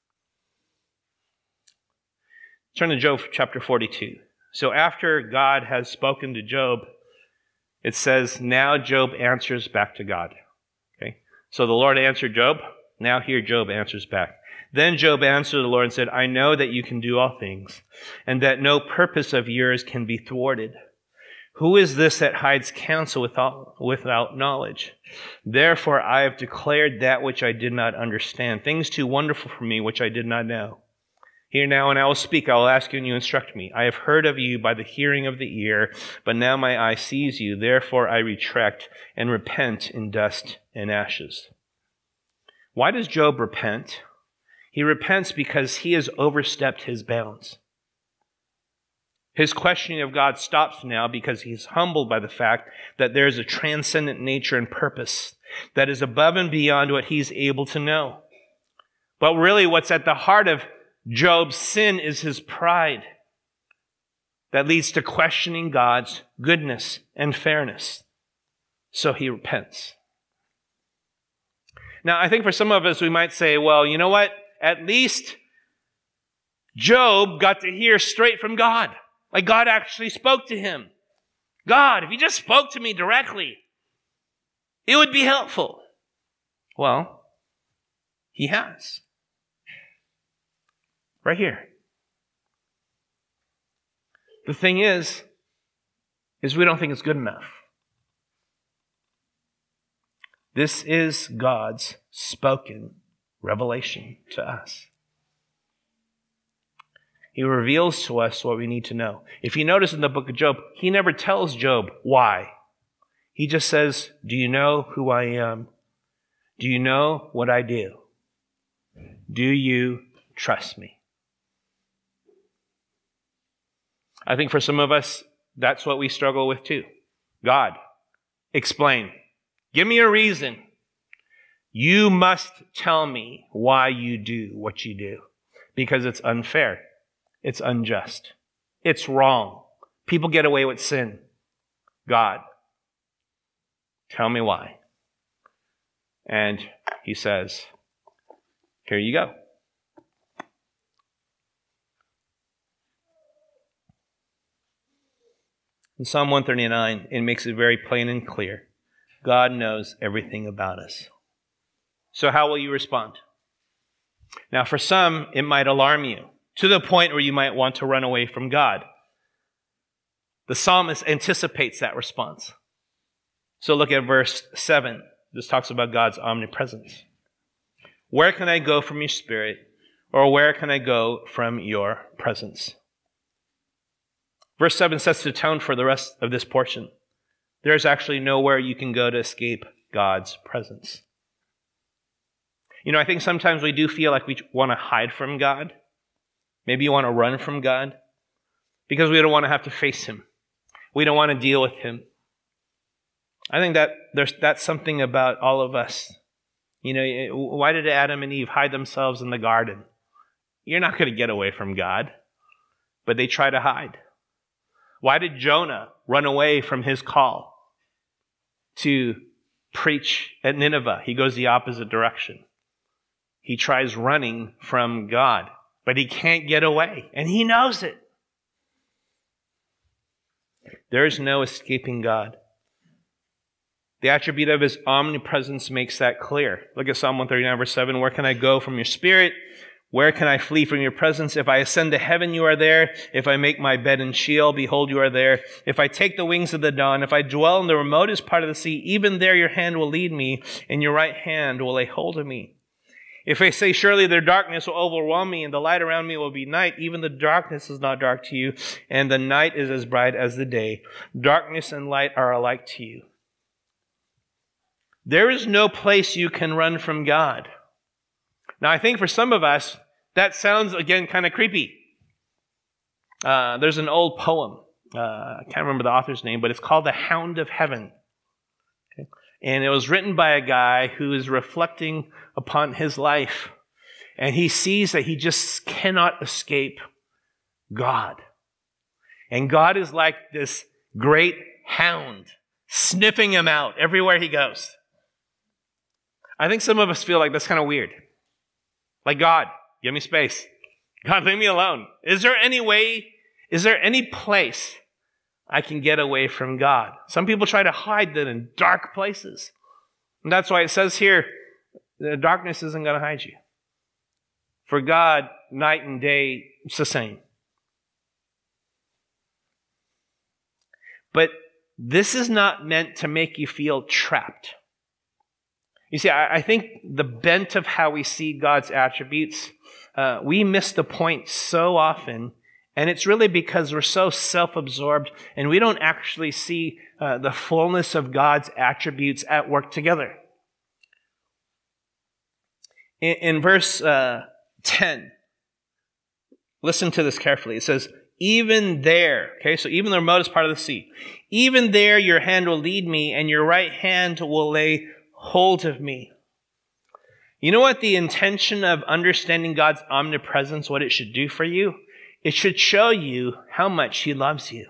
Turn to Job chapter forty-two. So after God has spoken to Job, it says, now Job answers back to God. Okay? So the Lord answered Job. Now here Job answers back. Then Job answered the Lord and said, I know that you can do all things, and that no purpose of yours can be thwarted. Who is this that hides counsel without, without knowledge? Therefore I have declared that which I did not understand, things too wonderful for me which I did not know. Hear now, and I will speak. I will ask you, and you instruct me. I have heard of you by the hearing of the ear, but now my eye sees you. Therefore I retract and repent in dust and ashes. Why does Job repent? He repents because he has overstepped his bounds. His questioning of God stops now because he's humbled by the fact that there is a transcendent nature and purpose that is above and beyond what he's able to know. But really what's at the heart of Job's sin is his pride that leads to questioning God's goodness and fairness. So he repents. Now, I think for some of us, we might say, well, you know what? At least Job got to hear straight from God. Like God actually spoke to him. God, if you just spoke to me directly, it would be helpful. Well, he has. Right here. The thing is, is we don't think it's good enough. This is God's spoken revelation to us. He reveals to us what we need to know. If you notice in the book of Job, he never tells Job why. He just says, do you know who I am? Do you know what I do? Do you trust me? I think for some of us, that's what we struggle with too. God, explain. Give me a reason. You must tell me why you do what you do. Because it's unfair. It's unjust. It's wrong. People get away with sin. God, tell me why. And he says, here you go. In Psalm one thirty-nine, it makes it very plain and clear. God knows everything about us. So how will you respond? Now, for some, it might alarm you to the point where you might want to run away from God. The psalmist anticipates that response. So look at verse seven. This talks about God's omnipresence. Where can I go from your spirit? Or where can I go from your presence? Verse seven sets the tone for the rest of this portion. There's actually nowhere you can go to escape God's presence. You know, I think sometimes we do feel like we want to hide from God. Maybe you want to run from God because we don't want to have to face him. We don't want to deal with him. I think that there's that's something about all of us. You know, why did Adam and Eve hide themselves in the garden? You're not going to get away from God, but they try to hide. Why did Jonah run away from his call to preach at Nineveh? He goes the opposite direction. He tries running from God, but he can't get away, and he knows it. There is no escaping God. The attribute of his omnipresence makes that clear. Look at Psalm one thirty-nine, verse seven. Where can I go from your spirit? Where can I flee from your presence? If I ascend to heaven, you are there. If I make my bed in Sheol, behold, you are there. If I take the wings of the dawn, if I dwell in the remotest part of the sea, even there your hand will lead me, and your right hand will lay hold of me. If I say, surely their darkness will overwhelm me, and the light around me will be night, even the darkness is not dark to you, and the night is as bright as the day. Darkness and light are alike to you. There is no place you can run from God. Now, I think for some of us, that sounds, again, kind of creepy. Uh, there's an old poem. Uh, I can't remember the author's name, but it's called The Hound of Heaven. Okay? And it was written by a guy who is reflecting upon his life. And he sees that he just cannot escape God. And God is like this great hound, sniffing him out everywhere he goes. I think some of us feel like that's kind of weird. Like, God, give me space. God, leave me alone. Is there any way, is there any place I can get away from God? Some people try to hide that in dark places. And that's why it says here, the darkness isn't going to hide you. For God, night and day, it's the same. But this is not meant to make you feel trapped. You see, I, I think the bent of how we see God's attributes, uh, we miss the point so often, and it's really because we're so self-absorbed and we don't actually see uh, the fullness of God's attributes at work together. In, in verse uh, ten, listen to this carefully. It says, even there, okay, so even the remotest part of the sea, even there your hand will lead me and your right hand will lay hold of me. You know what the intention of understanding God's omnipresence, what it should do for you? It should show you how much he loves you.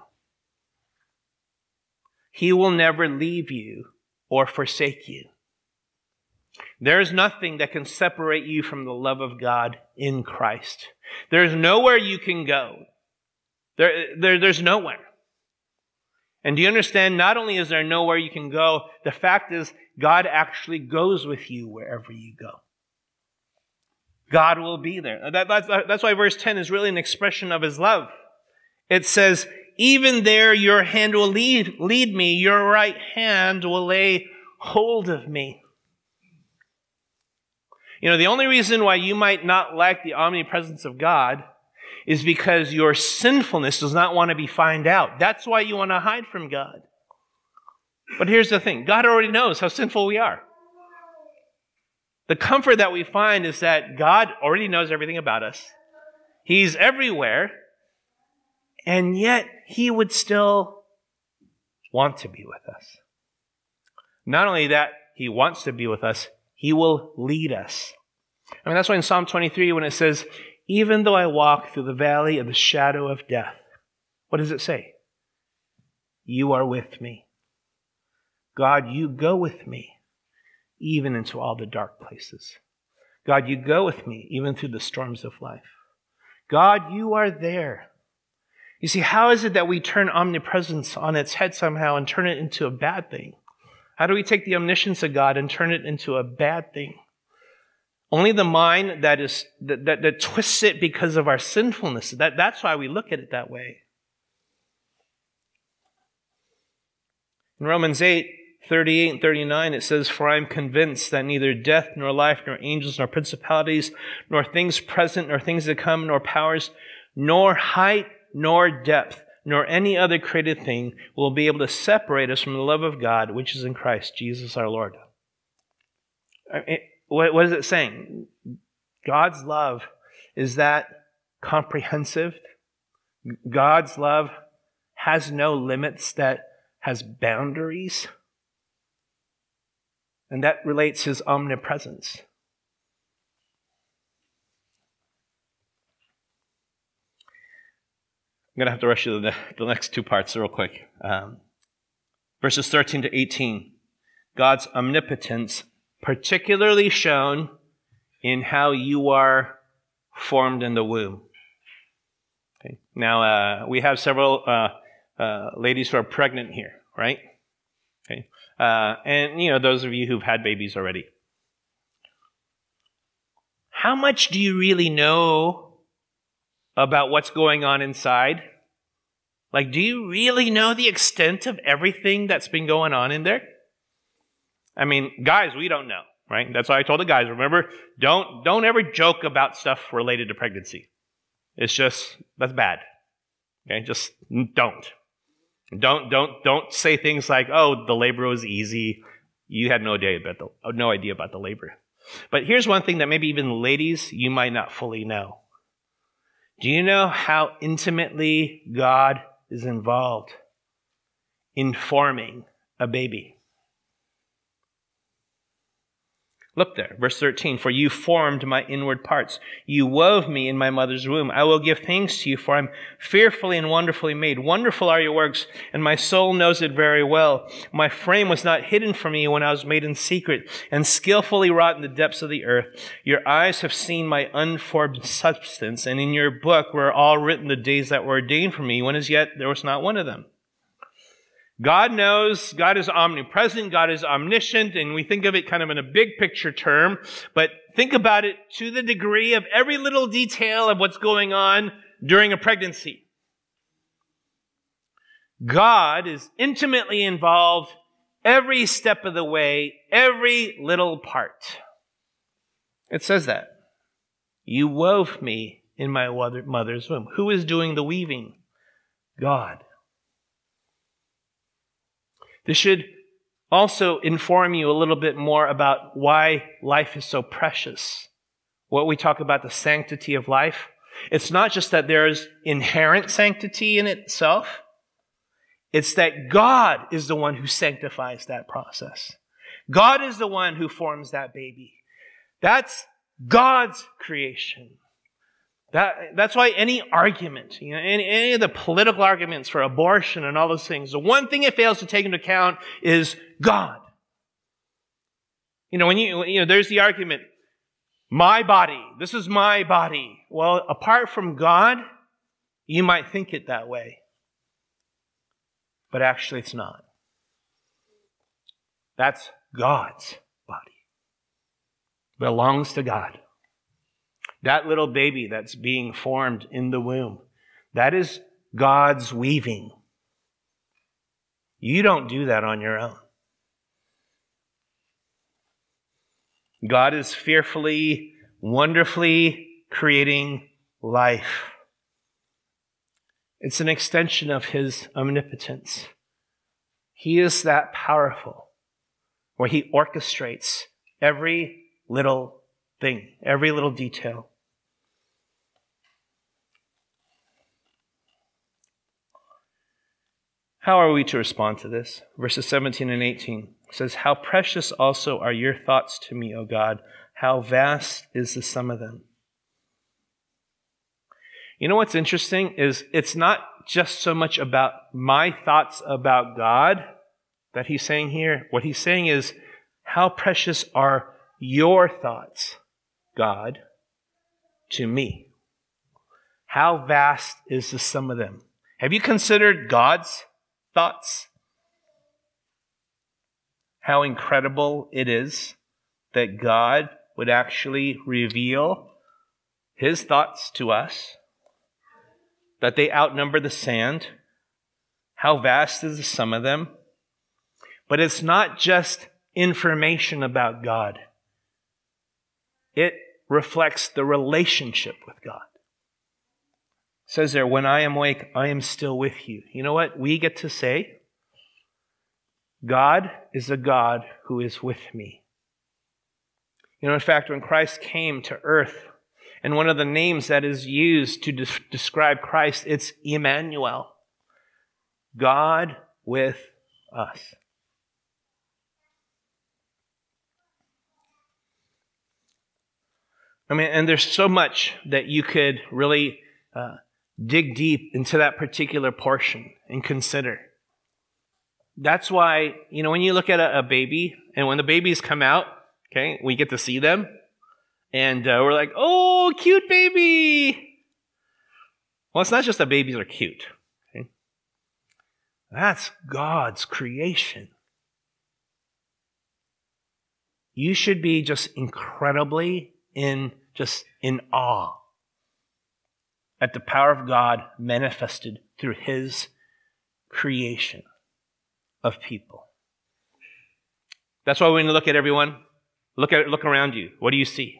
He will never leave you or forsake you. There is nothing that can separate you from the love of God in Christ. There is nowhere you can go. There, there, there's nowhere. And do you understand, not only is there nowhere you can go, the fact is God actually goes with you wherever you go. God will be there. That, that's, that's why verse ten is really an expression of his love. It says, even there your hand will lead, lead me, your right hand will lay hold of me. You know, the only reason why you might not like the omnipresence of God is because your sinfulness does not want to be found out. That's why you want to hide from God. But here's the thing. God already knows how sinful we are. The comfort that we find is that God already knows everything about us. He's everywhere. And yet he would still want to be with us. Not only that, he wants to be with us, he will lead us. I mean, that's why in Psalm twenty-three, when it says, even though I walk through the valley of the shadow of death, what does it say? You are with me. God, you go with me, even into all the dark places. God, you go with me, even through the storms of life. God, you are there. You see, how is it that we turn omnipresence on its head somehow and turn it into a bad thing? How do we take the omniscience of God and turn it into a bad thing? Only the mind that is that, that, that twists it because of our sinfulness. That, that's why we look at it that way. In Romans eight, thirty-eight and thirty-nine, it says, for I am convinced that neither death, nor life, nor angels, nor principalities, nor things present, nor things to come, nor powers, nor height, nor depth, nor any other created thing will be able to separate us from the love of God, which is in Christ Jesus our Lord. It, what, what is it saying? God's love is that comprehensive. God's love has no limits, that has boundaries. And that relates his omnipresence. I'm going to have to rush you to the, the next two parts real quick. Um, verses thirteen to eighteen. God's omnipotence, particularly shown in how you are formed in the womb. Okay. Now, uh, we have several uh, uh, ladies who are pregnant here, right? Okay, uh, and you know those of you who've had babies already. How much do you really know about what's going on inside? Like, do you really know the extent of everything that's been going on in there? I mean, guys, we don't know, right? That's why I told the guys, remember, don't don't ever joke about stuff related to pregnancy. It's just, that's bad. Okay, just don't. Don't don't don't say things like, "Oh, the labor was easy." You had no idea about the no idea about the labor. But here's one thing that maybe even ladies you might not fully know. Do you know how intimately God is involved in forming a baby? Look there, verse thirteen. For you formed my inward parts. You wove me in my mother's womb. I will give thanks to you, for I'm fearfully and wonderfully made. Wonderful are your works, and my soul knows it very well. My frame was not hidden from me when I was made in secret, and skillfully wrought in the depths of the earth. Your eyes have seen my unformed substance, and in your book were all written the days that were ordained for me, when as yet there was not one of them. God knows, God is omnipresent, God is omniscient, and we think of it kind of in a big picture term, but think about it to the degree of every little detail of what's going on during a pregnancy. God is intimately involved every step of the way, every little part. It says that. You wove me in my mother's womb. Who is doing the weaving? God. This should also inform you a little bit more about why life is so precious. What we talk about, the sanctity of life. It's not just that there's inherent sanctity in itself. It's that God is the one who sanctifies that process. God is the one who forms that baby. That's God's creation. That, that's why any argument, you know, any, any of the political arguments for abortion and all those things, the one thing it fails to take into account is God. You know, when you, you know, there's the argument, my body, this is my body. Well, apart from God, you might think it that way. But actually it's not. That's God's body. It belongs to God. That little baby that's being formed in the womb, that is God's weaving. You don't do that on your own. God is fearfully, wonderfully creating life. It's an extension of His omnipotence. He is that powerful, where He orchestrates every little thing, every little detail. How are we to respond to this? Verses seventeen and eighteen says, how precious also are your thoughts to me, O God. How vast is the sum of them. You know what's interesting is it's not just so much about my thoughts about God that he's saying here. What he's saying is, how precious are your thoughts, God, to me? How vast is the sum of them? Have you considered God's thoughts? How incredible it is that God would actually reveal His thoughts to us, that they outnumber the sand. How vast is the sum of them? But it's not just information about God. It reflects the relationship with God. It says there, when I am awake, I am still with you. You know what we get to say? God is a God who is with me. You know, in fact, when Christ came to earth, and one of the names that is used to de- describe Christ, it's Emmanuel. God with us. I mean, and there's so much that you could really uh, dig deep into that particular portion and consider. That's why, you know, when you look at a, a baby, and when the babies come out, okay, we get to see them, and uh, we're like, oh, cute baby. Well, it's not just that babies are cute. Okay? That's God's creation. you should be just incredibly in, just in awe at the power of God manifested through his creation of people. That's why when you look at everyone, look at look around you. What do you see?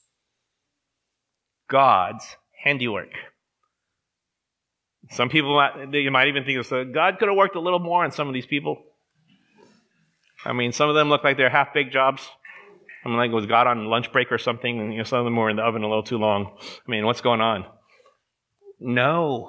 God's handiwork. Some people, might, you might even think, so God could have worked a little more on some of these people. I mean, some of them look like they're half-baked jobs. I mean, like was God on lunch break or something, and you know, some of them were in the oven a little too long. I mean, what's going on? No.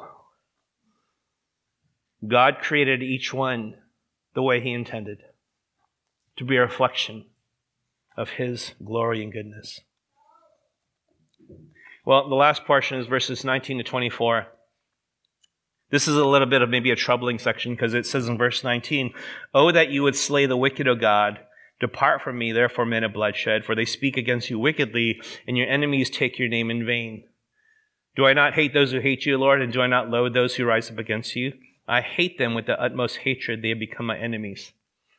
God created each one the way he intended, to be a reflection of his glory and goodness. Well, the last portion is verses nineteen to twenty-four. This is a little bit of maybe a troubling section because it says in verse nineteen, "Oh, that you would slay the wicked, O God. Depart from me, therefore, men of bloodshed, for they speak against you wickedly, and your enemies take your name in vain. Do I not hate those who hate you, Lord, and do I not loathe those who rise up against you? I hate them with the utmost hatred. They have become my enemies."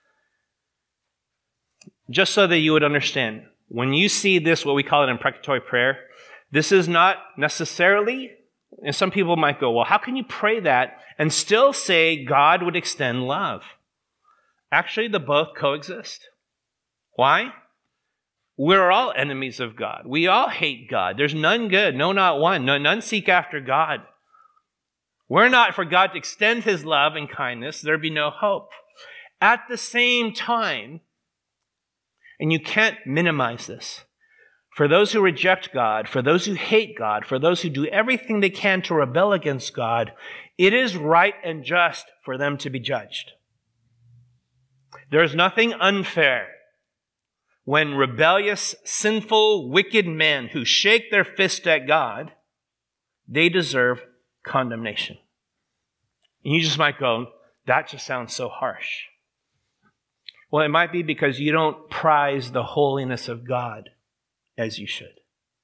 Just so that you would understand, when you see this, what we call it imprecatory prayer, this is not necessarily, and some people might go, well, how can you pray that and still say God would extend love? Actually, the both coexist. Why? We're all enemies of God. We all hate God. There's none good, no, not one. No, none seek after God. We're not for God to extend his love and kindness. There'd be no hope. At the same time, and you can't minimize this, for those who reject God, for those who hate God, for those who do everything they can to rebel against God, it is right and just for them to be judged. There is nothing unfair when rebellious, sinful, wicked men who shake their fist at God, they deserve condemnation. And you just might go, that just sounds so harsh. Well, it might be because you don't prize the holiness of God as you should.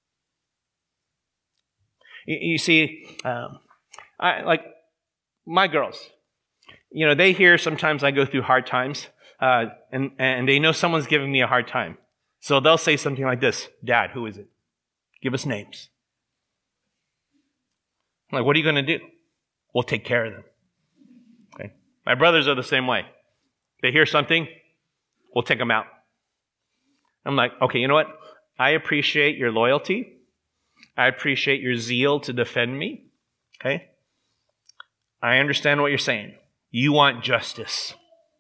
You, you see, um, I, like my girls, you know, they hear sometimes I go through hard times, uh, and, and they know someone's giving me a hard time. So they'll say something like this, "Dad, who is it? Give us names." I'm like, what are you going to do? We'll take care of them. Okay. My brothers are the same way. They hear something, we'll take them out. I'm like, okay, you know what? I appreciate your loyalty. I appreciate your zeal to defend me. Okay? I understand what you're saying. You want justice.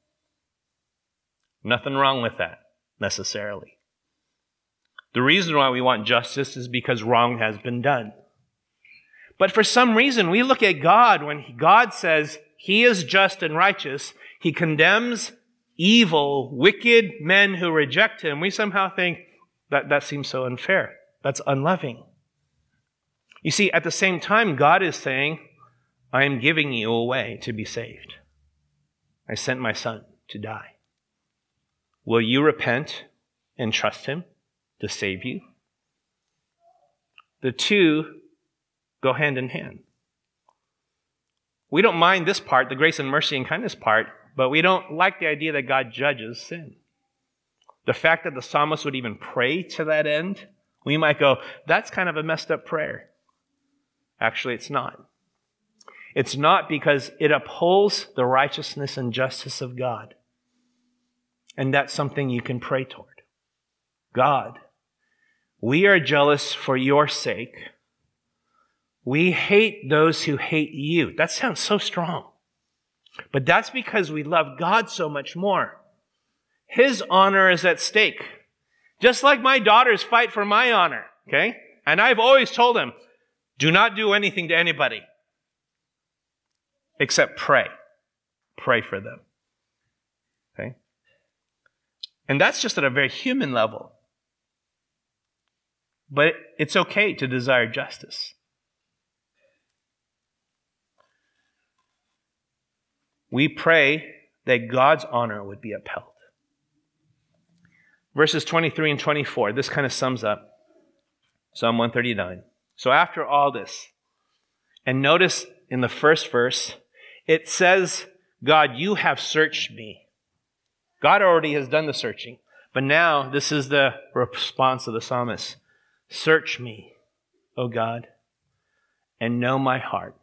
Nothing wrong with that, necessarily. The reason why we want justice is because wrong has been done. But for some reason, we look at God when God says he is just and righteous. He condemns evil, wicked men who reject him. We somehow think that that seems so unfair. That's unloving. You see, at the same time, God is saying, I am giving you a way to be saved. I sent my son to die. Will you repent and trust him to save you? The two go hand in hand. We don't mind this part, the grace and mercy and kindness part, but we don't like the idea that God judges sin. The fact that the psalmist would even pray to that end, we might go, that's kind of a messed up prayer. Actually, it's not. It's not because it upholds the righteousness and justice of God. And that's something you can pray toward. God, we are jealous for your sake. We hate those who hate you. That sounds so strong. But that's because we love God so much more. His honor is at stake. Just like my daughters fight for my honor, okay? And I've always told them, do not do anything to anybody except pray. Pray for them. Okay? And that's just at a very human level. But it's okay to desire justice. We pray that God's honor would be upheld. Verses twenty-three and twenty-four, this kind of sums up Psalm one thirty-nine. So after all this, and notice in the first verse, it says, God, you have searched me. God already has done the searching. But now, this is the response of the psalmist. Search me, O God, and know my heart.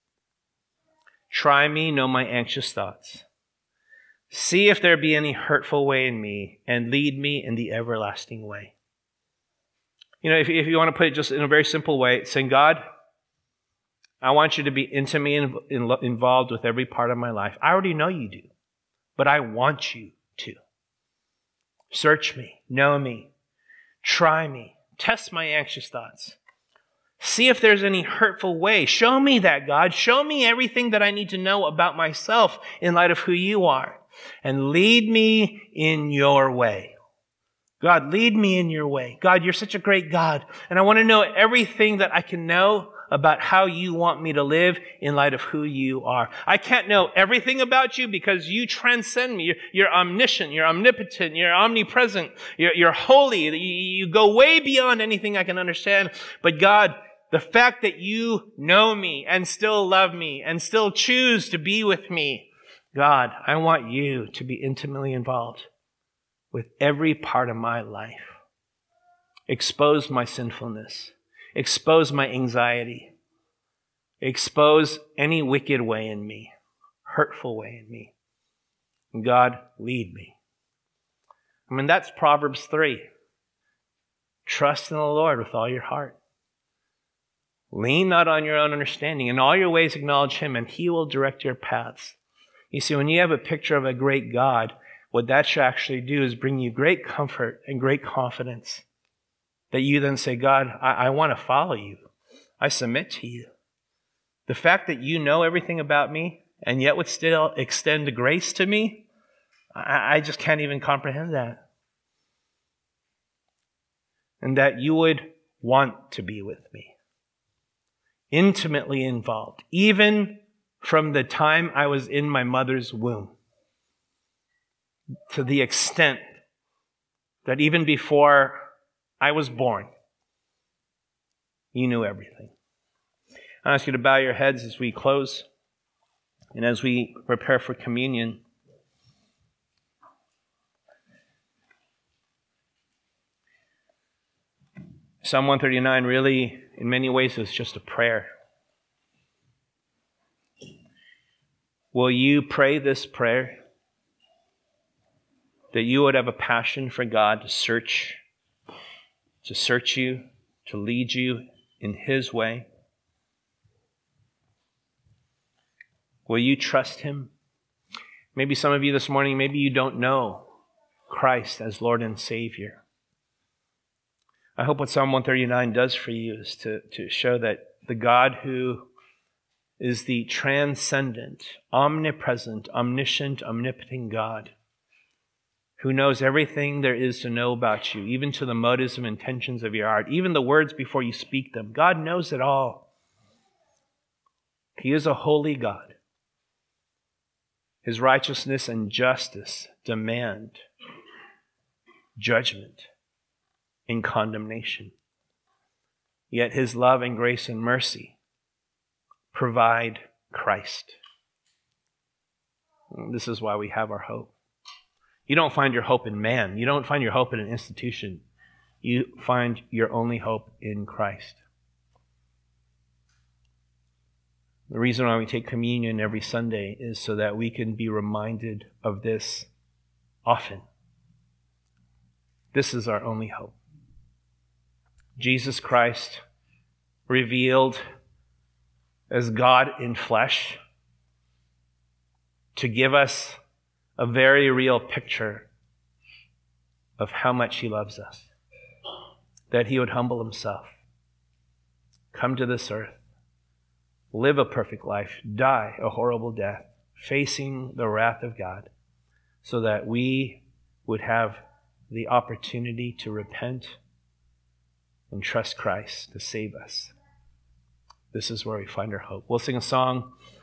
Try me, know my anxious thoughts. See if there be any hurtful way in me, and lead me in the everlasting way. You know, if, if you want to put it just in a very simple way, saying, God, I want you to be intimately in, in, involved with every part of my life. I already know you do, but I want you to. Search me, know me, try me, test my anxious thoughts. See if there's any hurtful way. Show me that, God. Show me everything that I need to know about myself in light of who you are. And lead me in your way. God, lead me in your way. God, you're such a great God. And I want to know everything that I can know about how you want me to live in light of who you are. I can't know everything about you because you transcend me. You're, you're omniscient. You're omnipotent. You're omnipresent. You're, you're holy. You, you go way beyond anything I can understand. But God, the fact that you know me and still love me and still choose to be with me, God, I want you to be intimately involved with every part of my life. Expose my sinfulness. Expose my anxiety. Expose any wicked way in me, hurtful way in me. And God, lead me. I mean, that's Proverbs three. Trust in the Lord with all your heart. Lean not on your own understanding. In all your ways acknowledge him, and he will direct your paths. You see, when you have a picture of a great God, what that should actually do is bring you great comfort and great confidence. That you then say, God, I, I want to follow you. I submit to you. The fact that you know everything about me and yet would still extend grace to me, I, I just can't even comprehend that. And that you would want to be with me. Intimately involved, even from the time I was in my mother's womb, to the extent that even before I was born, you knew everything. I ask you to bow your heads as we close and as we prepare for communion. Psalm one thirty-nine really, in many ways, is just a prayer. Will you pray this prayer? That you would have a passion for God to search, to search you, to lead you in his way. Will you trust him? Maybe some of you this morning, maybe you don't know Christ as Lord and Savior. I hope what Psalm one thirty-nine does for you is to, to show that the God who is the transcendent, omnipresent, omniscient, omnipotent God, who knows everything there is to know about you, even to the motives and intentions of your heart, even the words before you speak them. God knows it all. He is a holy God. His righteousness and justice demand judgment and condemnation. Yet his love and grace and mercy provide Christ. This is why we have our hope. You don't find your hope in man. You don't find your hope in an institution. You find your only hope in Christ. The reason why we take communion every Sunday is so that we can be reminded of this often. This is our only hope. Jesus Christ, revealed as God in flesh, to give us a very real picture of how much he loves us. That he would humble himself, come to this earth, live a perfect life, die a horrible death, facing the wrath of God, so that we would have the opportunity to repent and trust Christ to save us. This is where we find our hope. We'll sing a song